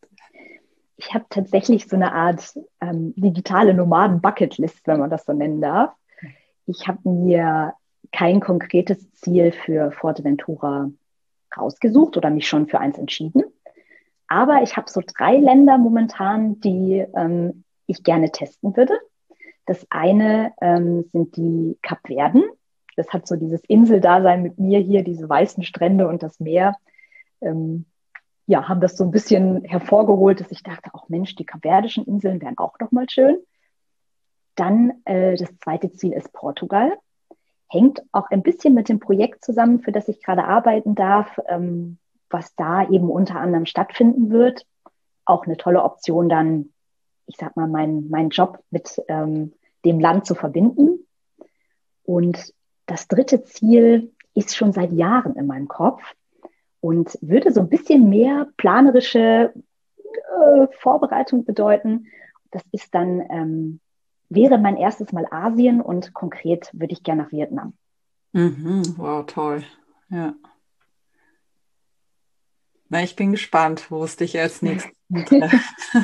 Ich habe tatsächlich so eine Art ähm, digitale Nomaden-Bucketlist, wenn man das so nennen darf. Ich habe mir kein konkretes Ziel für Fuerteventura rausgesucht oder mich schon für eins entschieden. Aber ich habe so drei Länder momentan, die ähm, ich gerne testen würde. Das eine ähm, sind die Kapverden. Das hat so dieses Inseldasein mit mir hier, diese weißen Strände und das Meer. Ähm, ja, haben das so ein bisschen hervorgeholt, dass ich dachte, auch Mensch, die kapverdischen Inseln wären auch noch mal schön. Dann äh, das zweite Ziel ist Portugal. Hängt auch ein bisschen mit dem Projekt zusammen, für das ich gerade arbeiten darf, ähm, was da eben unter anderem stattfinden wird. Auch eine tolle Option dann, ich sag mal, meinen mein Job mit ähm, dem Land zu verbinden. Und das dritte Ziel ist schon seit Jahren in meinem Kopf und würde so ein bisschen mehr planerische äh, Vorbereitung bedeuten. Das ist dann, ähm, wäre mein erstes Mal Asien und konkret würde ich gerne nach Vietnam. Mhm, wow, toll. Ja. Na, ich bin gespannt, wo es dich als nächstes trifft.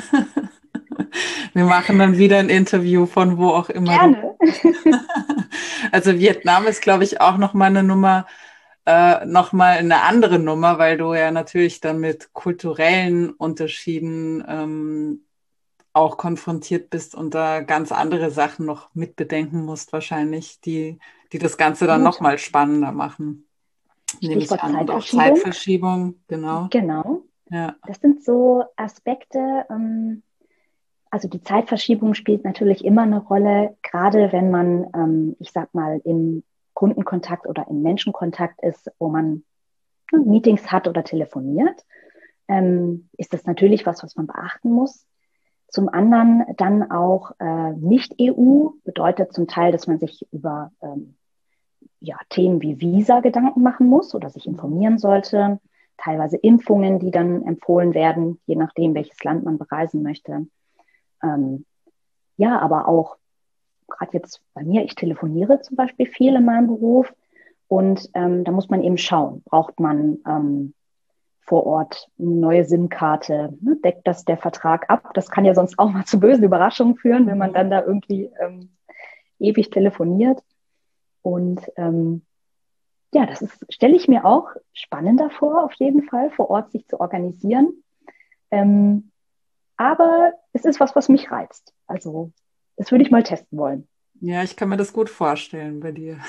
Wir machen dann wieder ein Interview von wo auch immer du. Gerne. Also Vietnam ist, glaube ich, auch noch mal eine Nummer, äh, noch mal eine andere Nummer, weil du ja natürlich dann mit kulturellen Unterschieden ähm, auch konfrontiert bist und da ganz andere Sachen noch mitbedenken musst wahrscheinlich, die, die das Ganze dann noch Gut. mal spannender machen, nehme ich Stichwort an. Und auch Zeitverschiebung. Zeitverschiebung, genau. Genau. Ja. Das sind so Aspekte, ähm, also die Zeitverschiebung spielt natürlich immer eine Rolle, gerade wenn man, ähm, ich sag mal, im Kundenkontakt oder im Menschenkontakt ist, wo man Meetings hat oder telefoniert, ähm, ist das natürlich was, was man beachten muss. Zum anderen dann auch äh, Nicht-E U bedeutet zum Teil, dass man sich über ähm, ja, Themen wie Visa Gedanken machen muss oder sich informieren sollte. Teilweise Impfungen, die dann empfohlen werden, je nachdem, welches Land man bereisen möchte. Ähm, ja, aber auch gerade jetzt bei mir, ich telefoniere zum Beispiel viel in meinem Beruf und ähm, da muss man eben schauen, braucht man ähm, vor Ort eine neue SIM-Karte, ne? Deckt das der Vertrag ab? Das kann ja sonst auch mal zu bösen Überraschungen führen, wenn man dann da irgendwie ähm, ewig telefoniert. Und ähm, ja, das ist, stelle ich mir auch spannender vor, auf jeden Fall, vor Ort sich zu organisieren. Ähm, aber es ist was, was mich reizt. Also, das würde ich mal testen wollen. Ja, ich kann mir das gut vorstellen bei dir.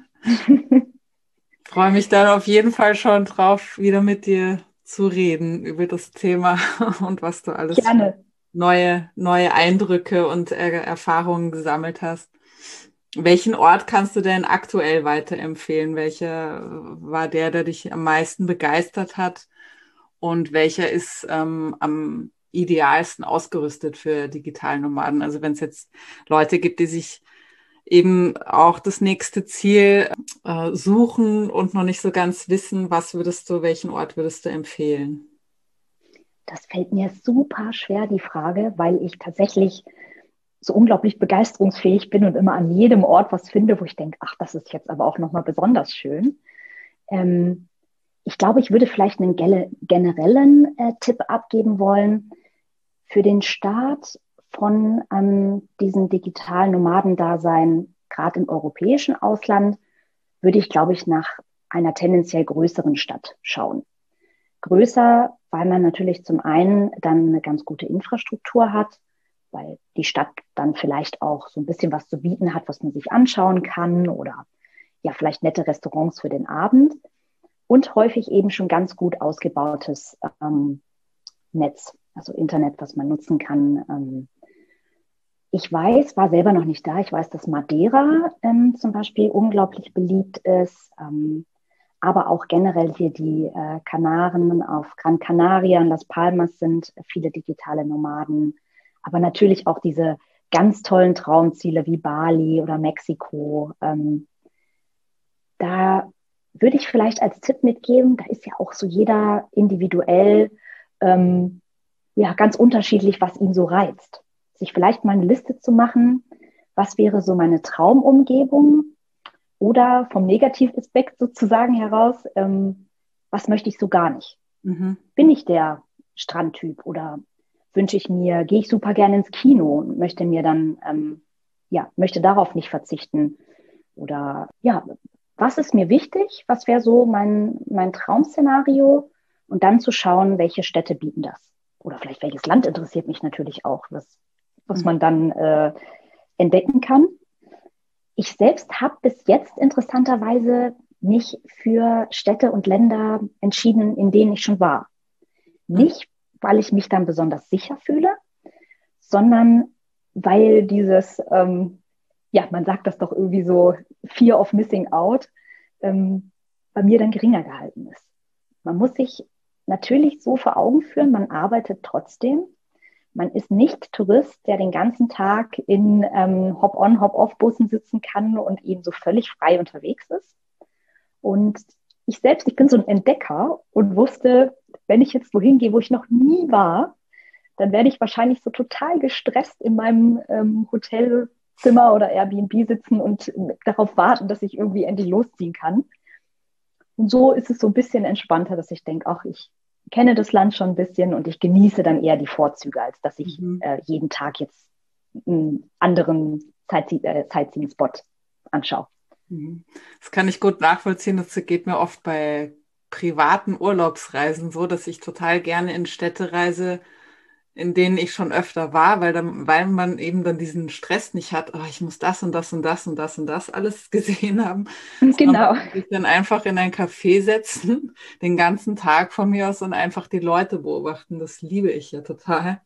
Freue mich dann auf jeden Fall schon drauf, wieder mit dir zu reden über das Thema und was du alles für Gerne. neue, neue Eindrücke und äh, Erfahrungen gesammelt hast. Welchen Ort kannst du denn aktuell weiterempfehlen? Welcher war der, der dich am meisten begeistert hat? Und welcher ist ähm, am idealsten ausgerüstet für Digitalnomaden? Also wenn es jetzt Leute gibt, die sich eben auch das nächste Ziel äh, suchen und noch nicht so ganz wissen, was würdest du, welchen Ort würdest du empfehlen? Das fällt mir super schwer, die Frage, weil ich tatsächlich so unglaublich begeisterungsfähig bin und immer an jedem Ort was finde, wo ich denke, ach, das ist jetzt aber auch nochmal besonders schön. Ähm, ich glaube, ich würde vielleicht einen generellen äh, Tipp abgeben wollen für den Start von ähm, diesem digitalen Nomadendasein, gerade im europäischen Ausland, würde ich, glaube ich, nach einer tendenziell größeren Stadt schauen. Größer, weil man natürlich zum einen dann eine ganz gute Infrastruktur hat, weil die Stadt dann vielleicht auch so ein bisschen was zu bieten hat, was man sich anschauen kann oder ja, vielleicht nette Restaurants für den Abend und häufig eben schon ganz gut ausgebautes ähm, Netz, also Internet, was man nutzen kann. Ähm, ich weiß, war selber noch nicht da, ich weiß, dass Madeira ähm, zum Beispiel unglaublich beliebt ist, ähm, aber auch generell hier die äh, Kanaren auf Gran Canaria und Las Palmas sind viele digitale Nomaden, aber natürlich auch diese ganz tollen Traumziele wie Bali oder Mexiko. Ähm, da würde ich vielleicht als Tipp mitgeben, da ist ja auch so jeder individuell ähm, ja ganz unterschiedlich, was ihn so reizt. Sich vielleicht mal eine Liste zu machen, was wäre so meine Traumumgebung oder vom Negativaspekt sozusagen heraus, ähm, was möchte ich so gar nicht? Mhm. Bin ich der Strandtyp oder wünsche ich mir, gehe ich super gerne ins Kino und möchte mir dann, ähm, ja, möchte darauf nicht verzichten? Oder ja, was ist mir wichtig? Was wäre so mein, mein Traum-Szenario? Und dann zu schauen, welche Städte bieten das. Oder vielleicht welches Land interessiert mich natürlich auch, was, was man dann äh, entdecken kann. Ich selbst habe bis jetzt interessanterweise mich für Städte und Länder entschieden, in denen ich schon war. Nicht, weil ich mich dann besonders sicher fühle, sondern weil dieses, ähm, ja, man sagt das doch irgendwie so, Fear of Missing Out, ähm, bei mir dann geringer gehalten ist. Man muss sich natürlich so vor Augen führen, man arbeitet trotzdem. Man ist nicht Tourist, der den ganzen Tag in ähm, Hop-on, Hop-off-Bussen sitzen kann und eben so völlig frei unterwegs ist. Und ich selbst, ich bin so ein Entdecker und wusste, wenn ich jetzt wohin gehe, wo ich noch nie war, dann werde ich wahrscheinlich so total gestresst in meinem ähm, Hotelzimmer oder Airbnb sitzen und darauf warten, dass ich irgendwie endlich losziehen kann. Und so ist es so ein bisschen entspannter, dass ich denke, ach, ich kenne das Land schon ein bisschen und ich genieße dann eher die Vorzüge, als dass ich Mhm. äh, jeden Tag jetzt einen anderen Sightse- äh, Sightseeing-Spot anschaue. Mhm. Das kann ich gut nachvollziehen. Das geht mir oft bei privaten Urlaubsreisen so, dass ich total gerne in Städte reise, in denen ich schon öfter war, weil dann, weil man eben dann diesen Stress nicht hat, oh, ich muss das und das und das und das und das alles gesehen haben, sondern man Genau. kann sich dann einfach in ein Café setzen, den ganzen Tag von mir aus und einfach die Leute beobachten. Das liebe ich ja total.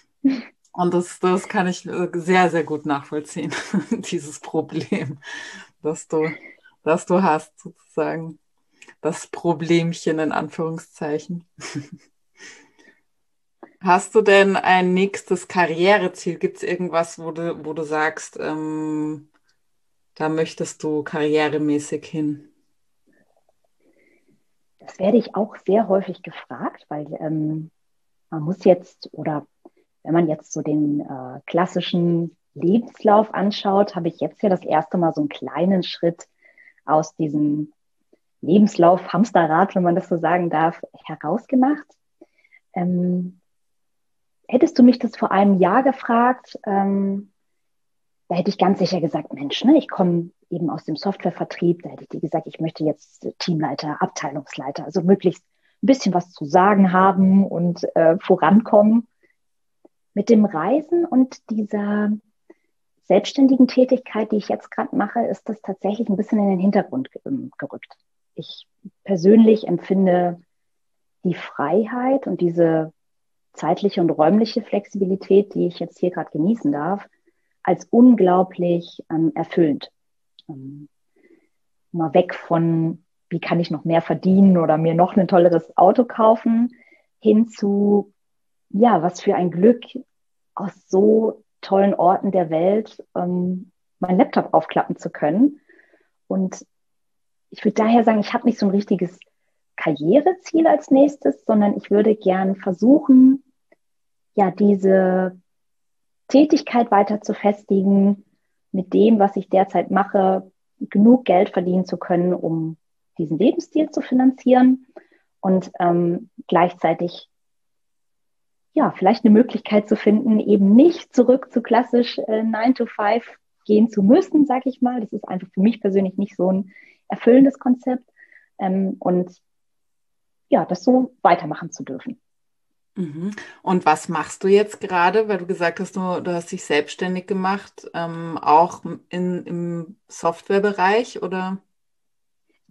Und das, das kann ich äh, sehr, sehr gut nachvollziehen, dieses Problem, das du, das du hast, sozusagen. Das Problemchen in Anführungszeichen. Hast du denn ein nächstes Karriereziel? Gibt es irgendwas, wo du, wo du sagst, ähm, da möchtest du karrieremäßig hin? Das werde ich auch sehr häufig gefragt, weil ähm, man muss jetzt, oder wenn man jetzt so den äh, klassischen Lebenslauf anschaut, habe ich jetzt ja das erste Mal so einen kleinen Schritt aus diesem Lebenslauf, Hamsterrad, wenn man das so sagen darf, herausgemacht. Ähm, hättest du mich das vor einem Jahr gefragt, ähm, da hätte ich ganz sicher gesagt, Mensch, ne, ich komme eben aus dem Softwarevertrieb, da hätte ich dir gesagt, ich möchte jetzt Teamleiter, Abteilungsleiter, also möglichst ein bisschen was zu sagen haben und äh, vorankommen. Mit dem Reisen und dieser selbstständigen Tätigkeit, die ich jetzt gerade mache, ist das tatsächlich ein bisschen in den Hintergrund gerückt. Ich persönlich empfinde die Freiheit und diese zeitliche und räumliche Flexibilität, die ich jetzt hier gerade genießen darf, als unglaublich ähm, erfüllend. Ähm, mal weg von, wie kann ich noch mehr verdienen oder mir noch ein tolleres Auto kaufen, hin zu, ja, was für ein Glück, aus so tollen Orten der Welt ähm, meinen Laptop aufklappen zu können. Und ich würde daher sagen, ich habe nicht so ein richtiges Karriereziel als nächstes, sondern ich würde gern versuchen, ja, diese Tätigkeit weiter zu festigen, mit dem, was ich derzeit mache, genug Geld verdienen zu können, um diesen Lebensstil zu finanzieren und ähm, gleichzeitig ja, vielleicht eine Möglichkeit zu finden, eben nicht zurück zu klassisch äh, nine to five gehen zu müssen, sag ich mal. Das ist einfach für mich persönlich nicht so ein erfüllendes Konzept. Ähm, und ja, das so weitermachen zu dürfen. Mhm. Und was machst du jetzt gerade? Weil du gesagt hast, du, du hast dich selbstständig gemacht, ähm, auch in, im Softwarebereich, oder?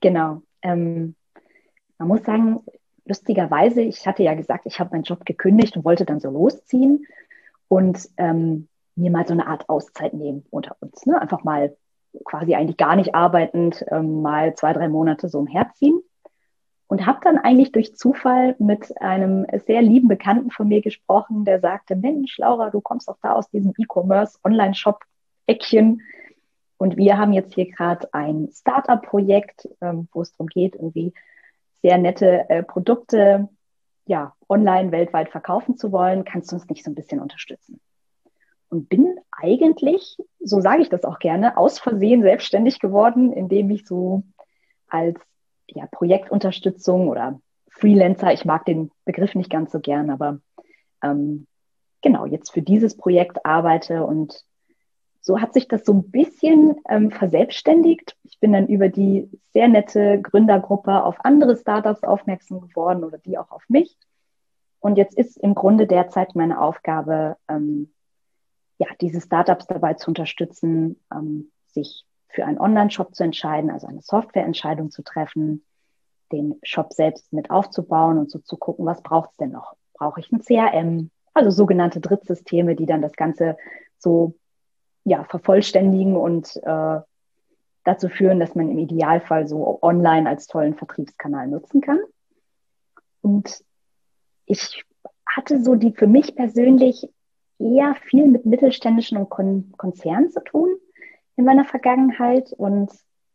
Genau. Ähm, man muss sagen, lustigerweise, ich hatte ja gesagt, ich habe meinen Job gekündigt und wollte dann so losziehen und ähm, mir mal so eine Art Auszeit nehmen unter uns. Ne? Einfach mal quasi eigentlich gar nicht arbeitend, ähm, mal zwei, drei Monate so umherziehen. Und habe dann eigentlich durch Zufall mit einem sehr lieben Bekannten von mir gesprochen, der sagte, Mensch, Laura, du kommst doch da aus diesem E-Commerce-Online-Shop-Eckchen. Und wir haben jetzt hier gerade ein Startup-Projekt, ähm, wo es darum geht, irgendwie sehr nette äh, Produkte ja, online weltweit verkaufen zu wollen. Kannst du uns nicht so ein bisschen unterstützen? Und bin eigentlich, so sage ich das auch gerne, aus Versehen selbstständig geworden, indem ich so als ja, Projektunterstützung oder Freelancer, ich mag den Begriff nicht ganz so gern, aber ähm, genau, jetzt für dieses Projekt arbeite und so hat sich das so ein bisschen ähm, verselbstständigt. Ich bin dann über die sehr nette Gründergruppe auf andere Startups aufmerksam geworden oder die auch auf mich. Und jetzt ist im Grunde derzeit meine Aufgabe, ähm, ja, diese Startups dabei zu unterstützen, ähm, sich für einen Online-Shop zu entscheiden, also eine Softwareentscheidung zu treffen, den Shop selbst mit aufzubauen und so zu gucken, was braucht es denn noch? Brauche ich ein C R M? Also sogenannte Drittsysteme, die dann das Ganze so ja, vervollständigen und äh, dazu führen, dass man im Idealfall so online als tollen Vertriebskanal nutzen kann. Und ich hatte so die für mich persönlich eher viel mit mittelständischen und Kon- Konzernen zu tun in meiner Vergangenheit und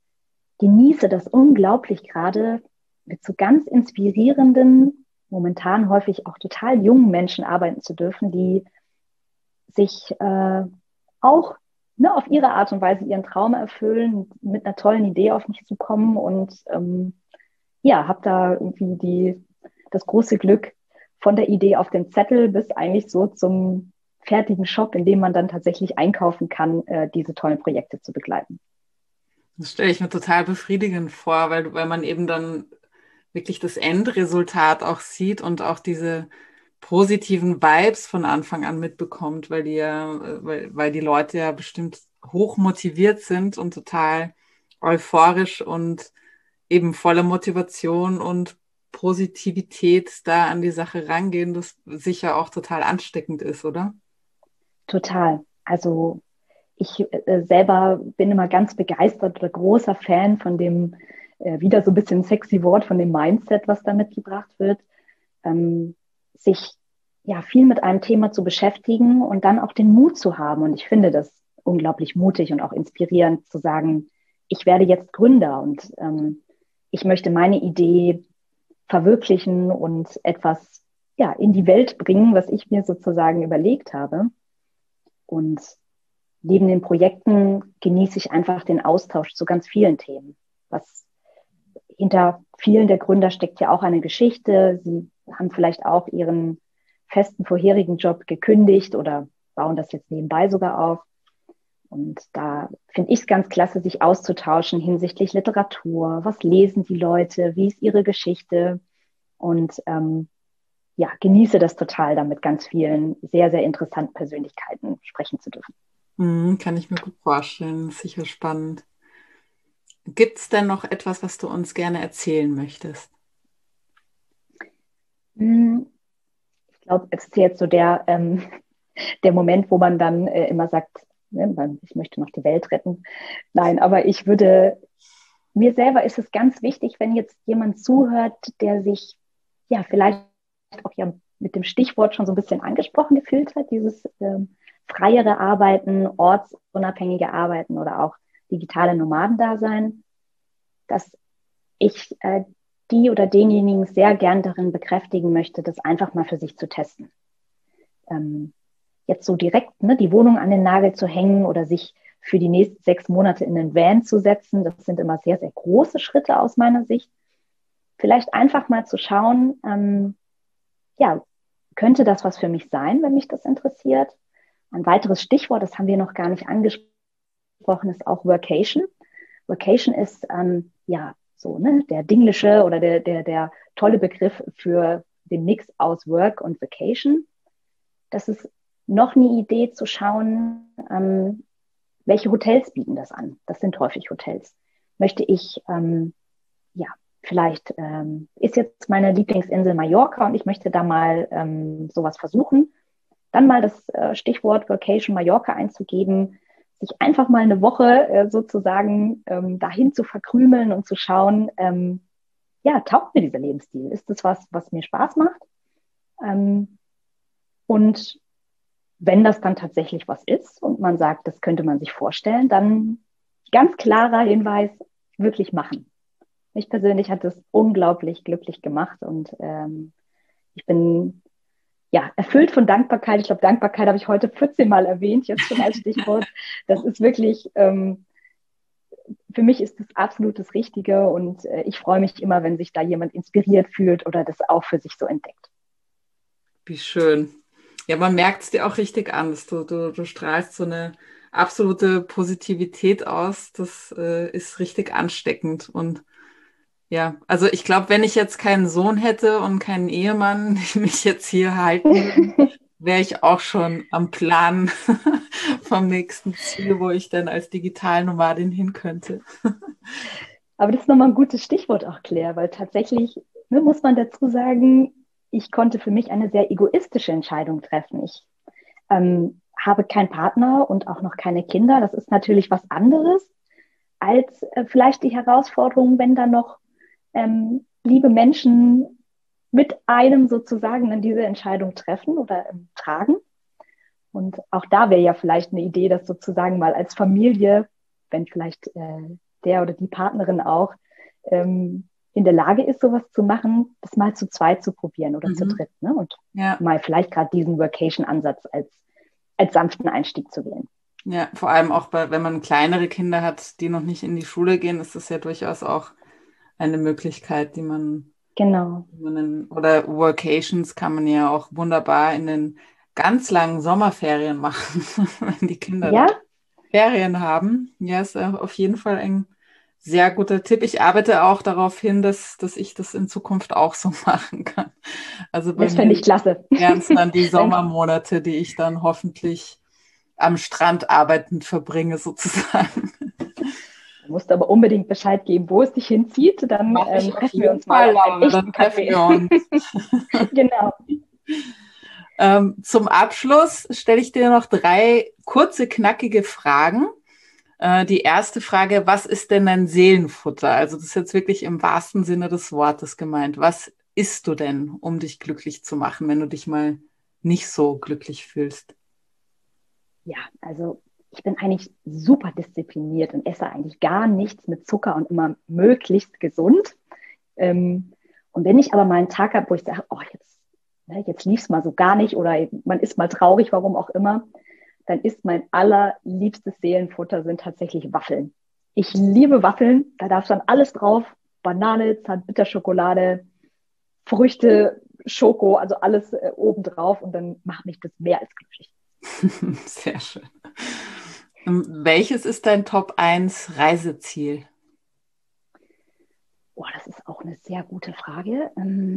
genieße das unglaublich gerade mit so ganz inspirierenden, momentan häufig auch total jungen Menschen arbeiten zu dürfen, die sich äh, auch ne, auf ihre Art und Weise ihren Traum erfüllen, mit einer tollen Idee auf mich zu kommen und ähm, ja, habe da irgendwie die, das große Glück von der Idee auf den Zettel bis eigentlich so zum fertigen Shop, in dem man dann tatsächlich einkaufen kann, äh, diese tollen Projekte zu begleiten. Das stelle ich mir total befriedigend vor, weil, weil man eben dann wirklich das Endresultat auch sieht und auch diese positiven Vibes von Anfang an mitbekommt, weil die ja, weil, weil die Leute ja bestimmt hoch motiviert sind und total euphorisch und eben voller Motivation und Positivität da an die Sache rangehen, das sicher auch total ansteckend ist, oder? Total. Also ich äh, selber bin immer ganz begeistert oder großer Fan von dem, äh, wieder so ein bisschen sexy Wort, von dem Mindset, was da mitgebracht wird, ähm, sich ja viel mit einem Thema zu beschäftigen und dann auch den Mut zu haben. Und ich finde das unglaublich mutig und auch inspirierend zu sagen, ich werde jetzt Gründer und ähm, ich möchte meine Idee verwirklichen und etwas ja in die Welt bringen, was ich mir sozusagen überlegt habe. Und neben den Projekten genieße ich einfach den Austausch zu ganz vielen Themen. Was hinter vielen der Gründer steckt ja auch eine Geschichte. Sie haben vielleicht auch ihren festen vorherigen Job gekündigt oder bauen das jetzt nebenbei sogar auf. Und da finde ich es ganz klasse, sich auszutauschen hinsichtlich Literatur. Was lesen die Leute? Wie ist ihre Geschichte? Und ähm, ja, genieße das total, da mit ganz vielen sehr, sehr interessanten Persönlichkeiten sprechen zu dürfen. Mhm, kann ich mir gut vorstellen. Sicher spannend. Gibt es denn noch etwas, was du uns gerne erzählen möchtest? Hm, Ich glaube, es ist jetzt so der, ähm, der Moment, wo man dann äh, immer sagt, ne, ich möchte noch die Welt retten. Nein, aber ich würde, mir selber ist es ganz wichtig, wenn jetzt jemand zuhört, der sich ja vielleicht auch ja mit dem Stichwort schon so ein bisschen angesprochen gefühlt hat, dieses ähm, freiere Arbeiten, ortsunabhängige Arbeiten oder auch digitale Nomadendasein, dass ich äh, die oder denjenigen sehr gern darin bekräftigen möchte, das einfach mal für sich zu testen. Ähm, jetzt so direkt ne, die Wohnung an den Nagel zu hängen oder sich für die nächsten sechs Monate in den Van zu setzen, das sind immer sehr, sehr große Schritte aus meiner Sicht. Vielleicht einfach mal zu schauen, ähm, ja, könnte das was für mich sein, wenn mich das interessiert? Ein weiteres Stichwort, das haben wir noch gar nicht angesprochen, ist auch Workation. Workation ist ähm, ja so ne, der dinglische oder der, der, der tolle Begriff für den Mix aus Work und Vacation. Das ist noch eine Idee zu schauen, ähm, welche Hotels bieten das an. Das sind häufig Hotels. Möchte ich ähm, vielleicht ähm, ist jetzt meine Lieblingsinsel Mallorca und ich möchte da mal ähm, sowas versuchen, dann mal das äh, Stichwort Vacation Mallorca einzugeben, sich einfach mal eine Woche äh, sozusagen ähm, dahin zu verkrümeln und zu schauen, ähm, ja, taugt mir dieser Lebensstil? Ist das was, was mir Spaß macht? Ähm, und wenn das dann tatsächlich was ist und man sagt, das könnte man sich vorstellen, dann ganz klarer Hinweis, wirklich machen. Mich persönlich hat das unglaublich glücklich gemacht und ähm, ich bin ja erfüllt von Dankbarkeit. Ich glaube, Dankbarkeit habe ich heute vierzehn Mal erwähnt, jetzt schon als Stichwort. Das ist wirklich, ähm, für mich ist das absolut das Richtige und äh, ich freue mich immer, wenn sich da jemand inspiriert fühlt oder das auch für sich so entdeckt. Wie schön. Ja, man merkt es dir auch richtig an. Dass du, du, du strahlst so eine absolute Positivität aus. Das äh, ist richtig ansteckend. Und ja, also ich glaube, wenn ich jetzt keinen Sohn hätte und keinen Ehemann, die mich jetzt hier halten würden, wäre ich auch schon am Plan vom nächsten Ziel, wo ich dann als Digitalnomadin hin könnte. Aber das ist nochmal ein gutes Stichwort auch, Claire, weil tatsächlich, ne, muss man dazu sagen, ich konnte für mich eine sehr egoistische Entscheidung treffen. Ich ähm, habe keinen Partner und auch noch keine Kinder. Das ist natürlich was anderes als äh, vielleicht die Herausforderung, wenn da noch ähm, liebe Menschen mit einem sozusagen dann diese Entscheidung treffen oder ähm, tragen. Und auch da wäre ja vielleicht eine Idee, das sozusagen mal als Familie, wenn vielleicht äh, der oder die Partnerin auch ähm, in der Lage ist, sowas zu machen, das mal zu zweit zu probieren oder mhm. zu dritt. Ne? Und ja. mal vielleicht gerade diesen Workation-Ansatz als, als sanften Einstieg zu wählen. Ja, vor allem auch, bei, wenn man kleinere Kinder hat, die noch nicht in die Schule gehen, ist das ja durchaus auch eine Möglichkeit, die man... Genau. Die man in, oder Workations kann man ja auch wunderbar in den ganz langen Sommerferien machen, wenn die Kinder ja? Ferien haben. Ja, ist auf jeden Fall ein sehr guter Tipp. Ich arbeite auch darauf hin, dass, dass ich das in Zukunft auch so machen kann. Also bei das fände ich klasse. wären es dann die Sommermonate, die ich dann hoffentlich am Strand arbeitend verbringe, sozusagen. Du musst aber unbedingt Bescheid geben, wo es dich hinzieht. Dann ähm, treffen wir uns Fall, mal auf einen echten Kaffee. Genau. Ähm, zum Abschluss stelle ich dir noch drei kurze, knackige Fragen. Äh, die erste Frage, was ist denn dein Seelenfutter? Also das ist jetzt wirklich im wahrsten Sinne des Wortes gemeint. Was isst du denn, um dich glücklich zu machen, wenn du dich mal nicht so glücklich fühlst? Ja, also ich bin eigentlich super diszipliniert und esse eigentlich gar nichts mit Zucker und immer möglichst gesund. Ähm, und wenn ich aber mal einen Tag habe, wo ich sage, oh, jetzt, ne, jetzt lief es mal so gar nicht oder man ist mal traurig, warum auch immer, dann ist mein allerliebstes Seelenfutter sind tatsächlich Waffeln. Ich liebe Waffeln, da darf dann alles drauf, Banane, Zartbitterschokolade, Früchte, Schoko, also alles äh, obendrauf und dann macht mich das mehr als glücklich. Sehr schön. Welches ist dein Top eins Reiseziel? Oh, das ist auch eine sehr gute Frage.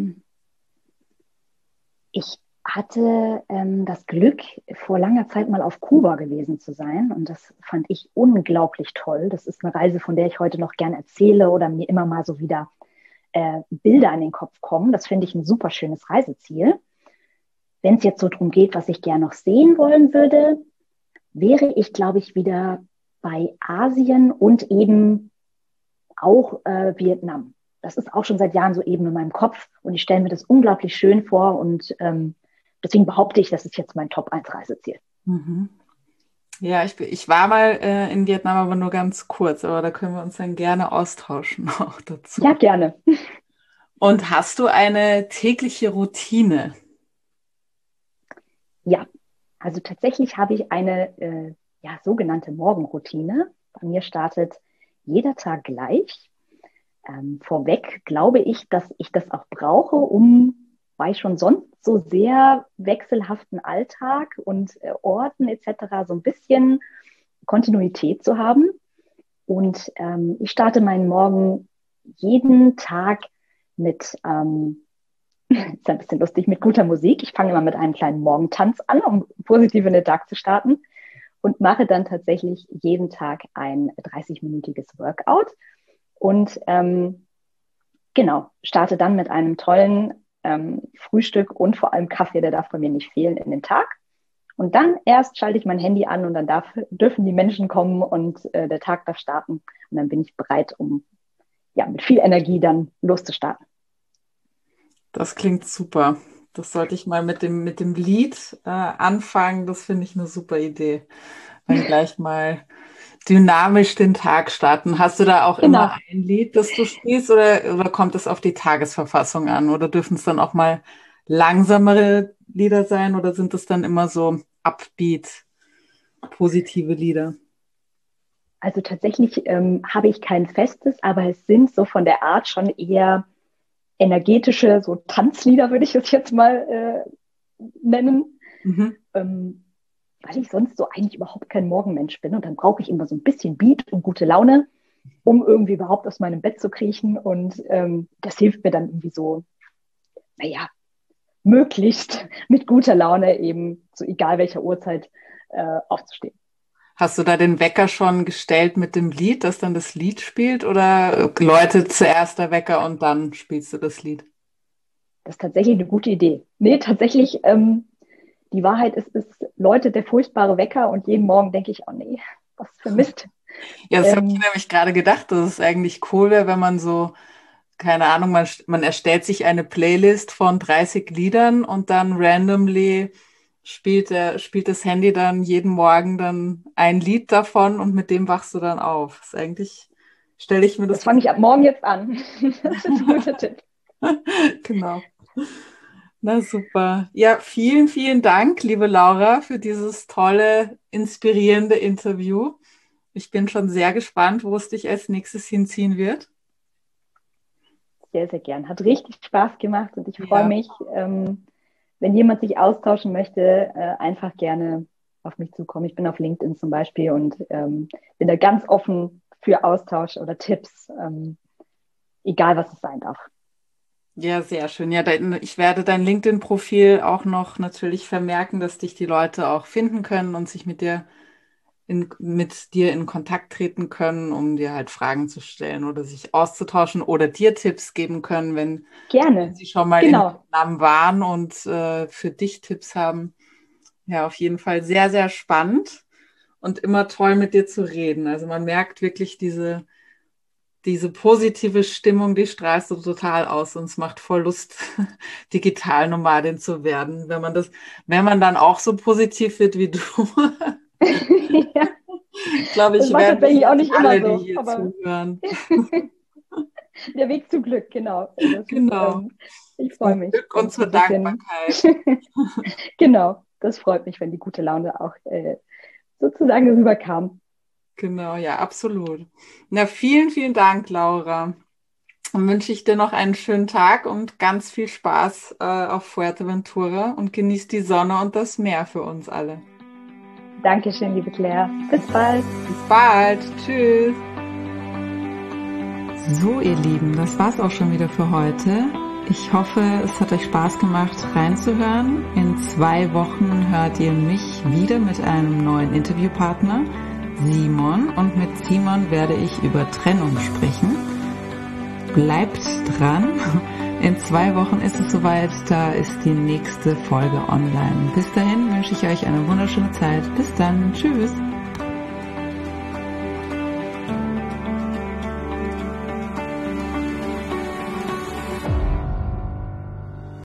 Ich hatte ähm, das Glück, vor langer Zeit mal auf Kuba gewesen zu sein und das fand ich unglaublich toll. Das ist eine Reise, von der ich heute noch gern erzähle oder mir immer mal so wieder äh, Bilder an den Kopf kommen. Das finde ich ein super schönes Reiseziel. Wenn es jetzt so darum geht, was ich gerne noch sehen wollen würde, wäre ich, glaube ich, wieder bei Asien und eben auch äh, Vietnam. Das ist auch schon seit Jahren so eben in meinem Kopf und ich stelle mir das unglaublich schön vor und ähm, deswegen behaupte ich, das ist jetzt mein Top eins Reiseziel. Mhm. Ja, ich, ich war mal äh, in Vietnam, aber nur ganz kurz, aber da können wir uns dann gerne austauschen auch dazu. Ja, gerne. Und hast du eine tägliche Routine? Ja, also tatsächlich habe ich eine äh, ja, sogenannte Morgenroutine. Bei mir startet jeder Tag gleich. Ähm, vorweg glaube ich, dass ich das auch brauche, um bei schon sonst so sehr wechselhaften Alltag und äh, Orten et cetera so ein bisschen Kontinuität zu haben. Und ähm, ich starte meinen Morgen jeden Tag mit, ähm, ist ein bisschen lustig, mit guter Musik. Ich fange immer mit einem kleinen Morgentanz an, um positiv in den Tag zu starten und mache dann tatsächlich jeden Tag ein dreißig-minütiges Workout. Und ähm, genau, starte dann mit einem tollen ähm, Frühstück und vor allem Kaffee, der darf bei mir nicht fehlen, in den Tag. Und dann erst schalte ich mein Handy an und dann darf, dürfen die Menschen kommen und äh, der Tag darf starten. Und dann bin ich bereit, um ja, mit viel Energie dann loszustarten. Das klingt super. Das sollte ich mal mit dem, mit dem Lied äh, anfangen. Das finde ich eine super Idee. Dann gleich mal dynamisch den Tag starten. Hast du da auch Genau. immer ein Lied, das du spielst, oder, oder kommt es auf die Tagesverfassung an? Oder dürfen es dann auch mal langsamere Lieder sein, oder sind es dann immer so upbeat, positive Lieder? Also tatsächlich ähm, habe ich kein festes, aber es sind so von der Art schon eher energetische, so Tanzlieder, würde ich es jetzt mal äh, nennen. Mhm. Ähm, weil ich sonst so eigentlich überhaupt kein Morgenmensch bin. Und dann brauche ich immer so ein bisschen Beat und gute Laune, um irgendwie überhaupt aus meinem Bett zu kriechen. Und ähm, das hilft mir dann irgendwie so, naja, möglichst mit guter Laune eben, so egal welcher Uhrzeit, äh, aufzustehen. Hast du da den Wecker schon gestellt mit dem Lied, dass dann das Lied spielt, oder läutet zuerst der Wecker und dann spielst du das Lied? Das ist tatsächlich eine gute Idee. Nee, tatsächlich, ähm, die Wahrheit ist, es läutet der furchtbare Wecker und jeden Morgen denke ich, oh nee, was für Mist. Ja, das ähm, habe ich nämlich gerade gedacht, dass es eigentlich cool wäre, wenn man so, keine Ahnung, man, man erstellt sich eine Playlist von dreißig Liedern und dann randomly spielt, der, spielt das Handy dann jeden Morgen dann ein Lied davon und mit dem wachst du dann auf. Das ist eigentlich, stelle ich mir das... Das fange ich ab morgen jetzt an. Das ist ein guter Tipp. Genau. Na super. Ja, vielen, vielen Dank, liebe Laura, für dieses tolle, inspirierende Interview. Ich bin schon sehr gespannt, wo es dich als nächstes hinziehen wird. Sehr, sehr gern. Hat richtig Spaß gemacht und ich freue ja. mich, ähm, wenn jemand sich austauschen möchte, äh, einfach gerne auf mich zukommen. Ich bin auf LinkedIn zum Beispiel und ähm, bin da ganz offen für Austausch oder Tipps, ähm, egal was es sein darf. Ja, sehr schön. Ja, ich werde dein LinkedIn-Profil auch noch natürlich vermerken, dass dich die Leute auch finden können und sich mit dir in, mit dir in Kontakt treten können, um dir halt Fragen zu stellen oder sich auszutauschen oder dir Tipps geben können, wenn, Gerne. sie schon mal genau. in Vietnam waren und äh, für dich Tipps haben. Ja, auf jeden Fall sehr, sehr spannend und immer toll mit dir zu reden. Also man merkt wirklich diese Diese positive Stimmung, die strahlst du total aus und es macht voll Lust, Digitalnomadin zu werden, wenn man das, wenn man dann auch so positiv wird wie du. Ja. Glaube ich, das war tatsächlich auch nicht alle, immer so, die hier aber zuhören. Der Weg zum Glück, genau. Das genau. Ist, ähm, ich freue mich. Glück und zur Dankbarkeit. Genau, das freut mich, wenn die gute Laune auch äh, sozusagen rüberkam. Genau, ja, absolut. Na, vielen, vielen Dank, Laura. Dann wünsche ich dir noch einen schönen Tag und ganz viel Spaß äh, auf Fuerteventura und genieß die Sonne und das Meer für uns alle. Dankeschön, liebe Claire. Bis bald. Bis bald. Tschüss. So, ihr Lieben, das war's auch schon wieder für heute. Ich hoffe, es hat euch Spaß gemacht, reinzuhören. In zwei Wochen hört ihr mich wieder mit einem neuen Interviewpartner, Simon, und mit Simon werde ich über Trennung sprechen. Bleibt dran. In zwei Wochen ist es soweit, da ist die nächste Folge online. Bis dahin wünsche ich euch eine wunderschöne Zeit. Bis dann. Tschüss.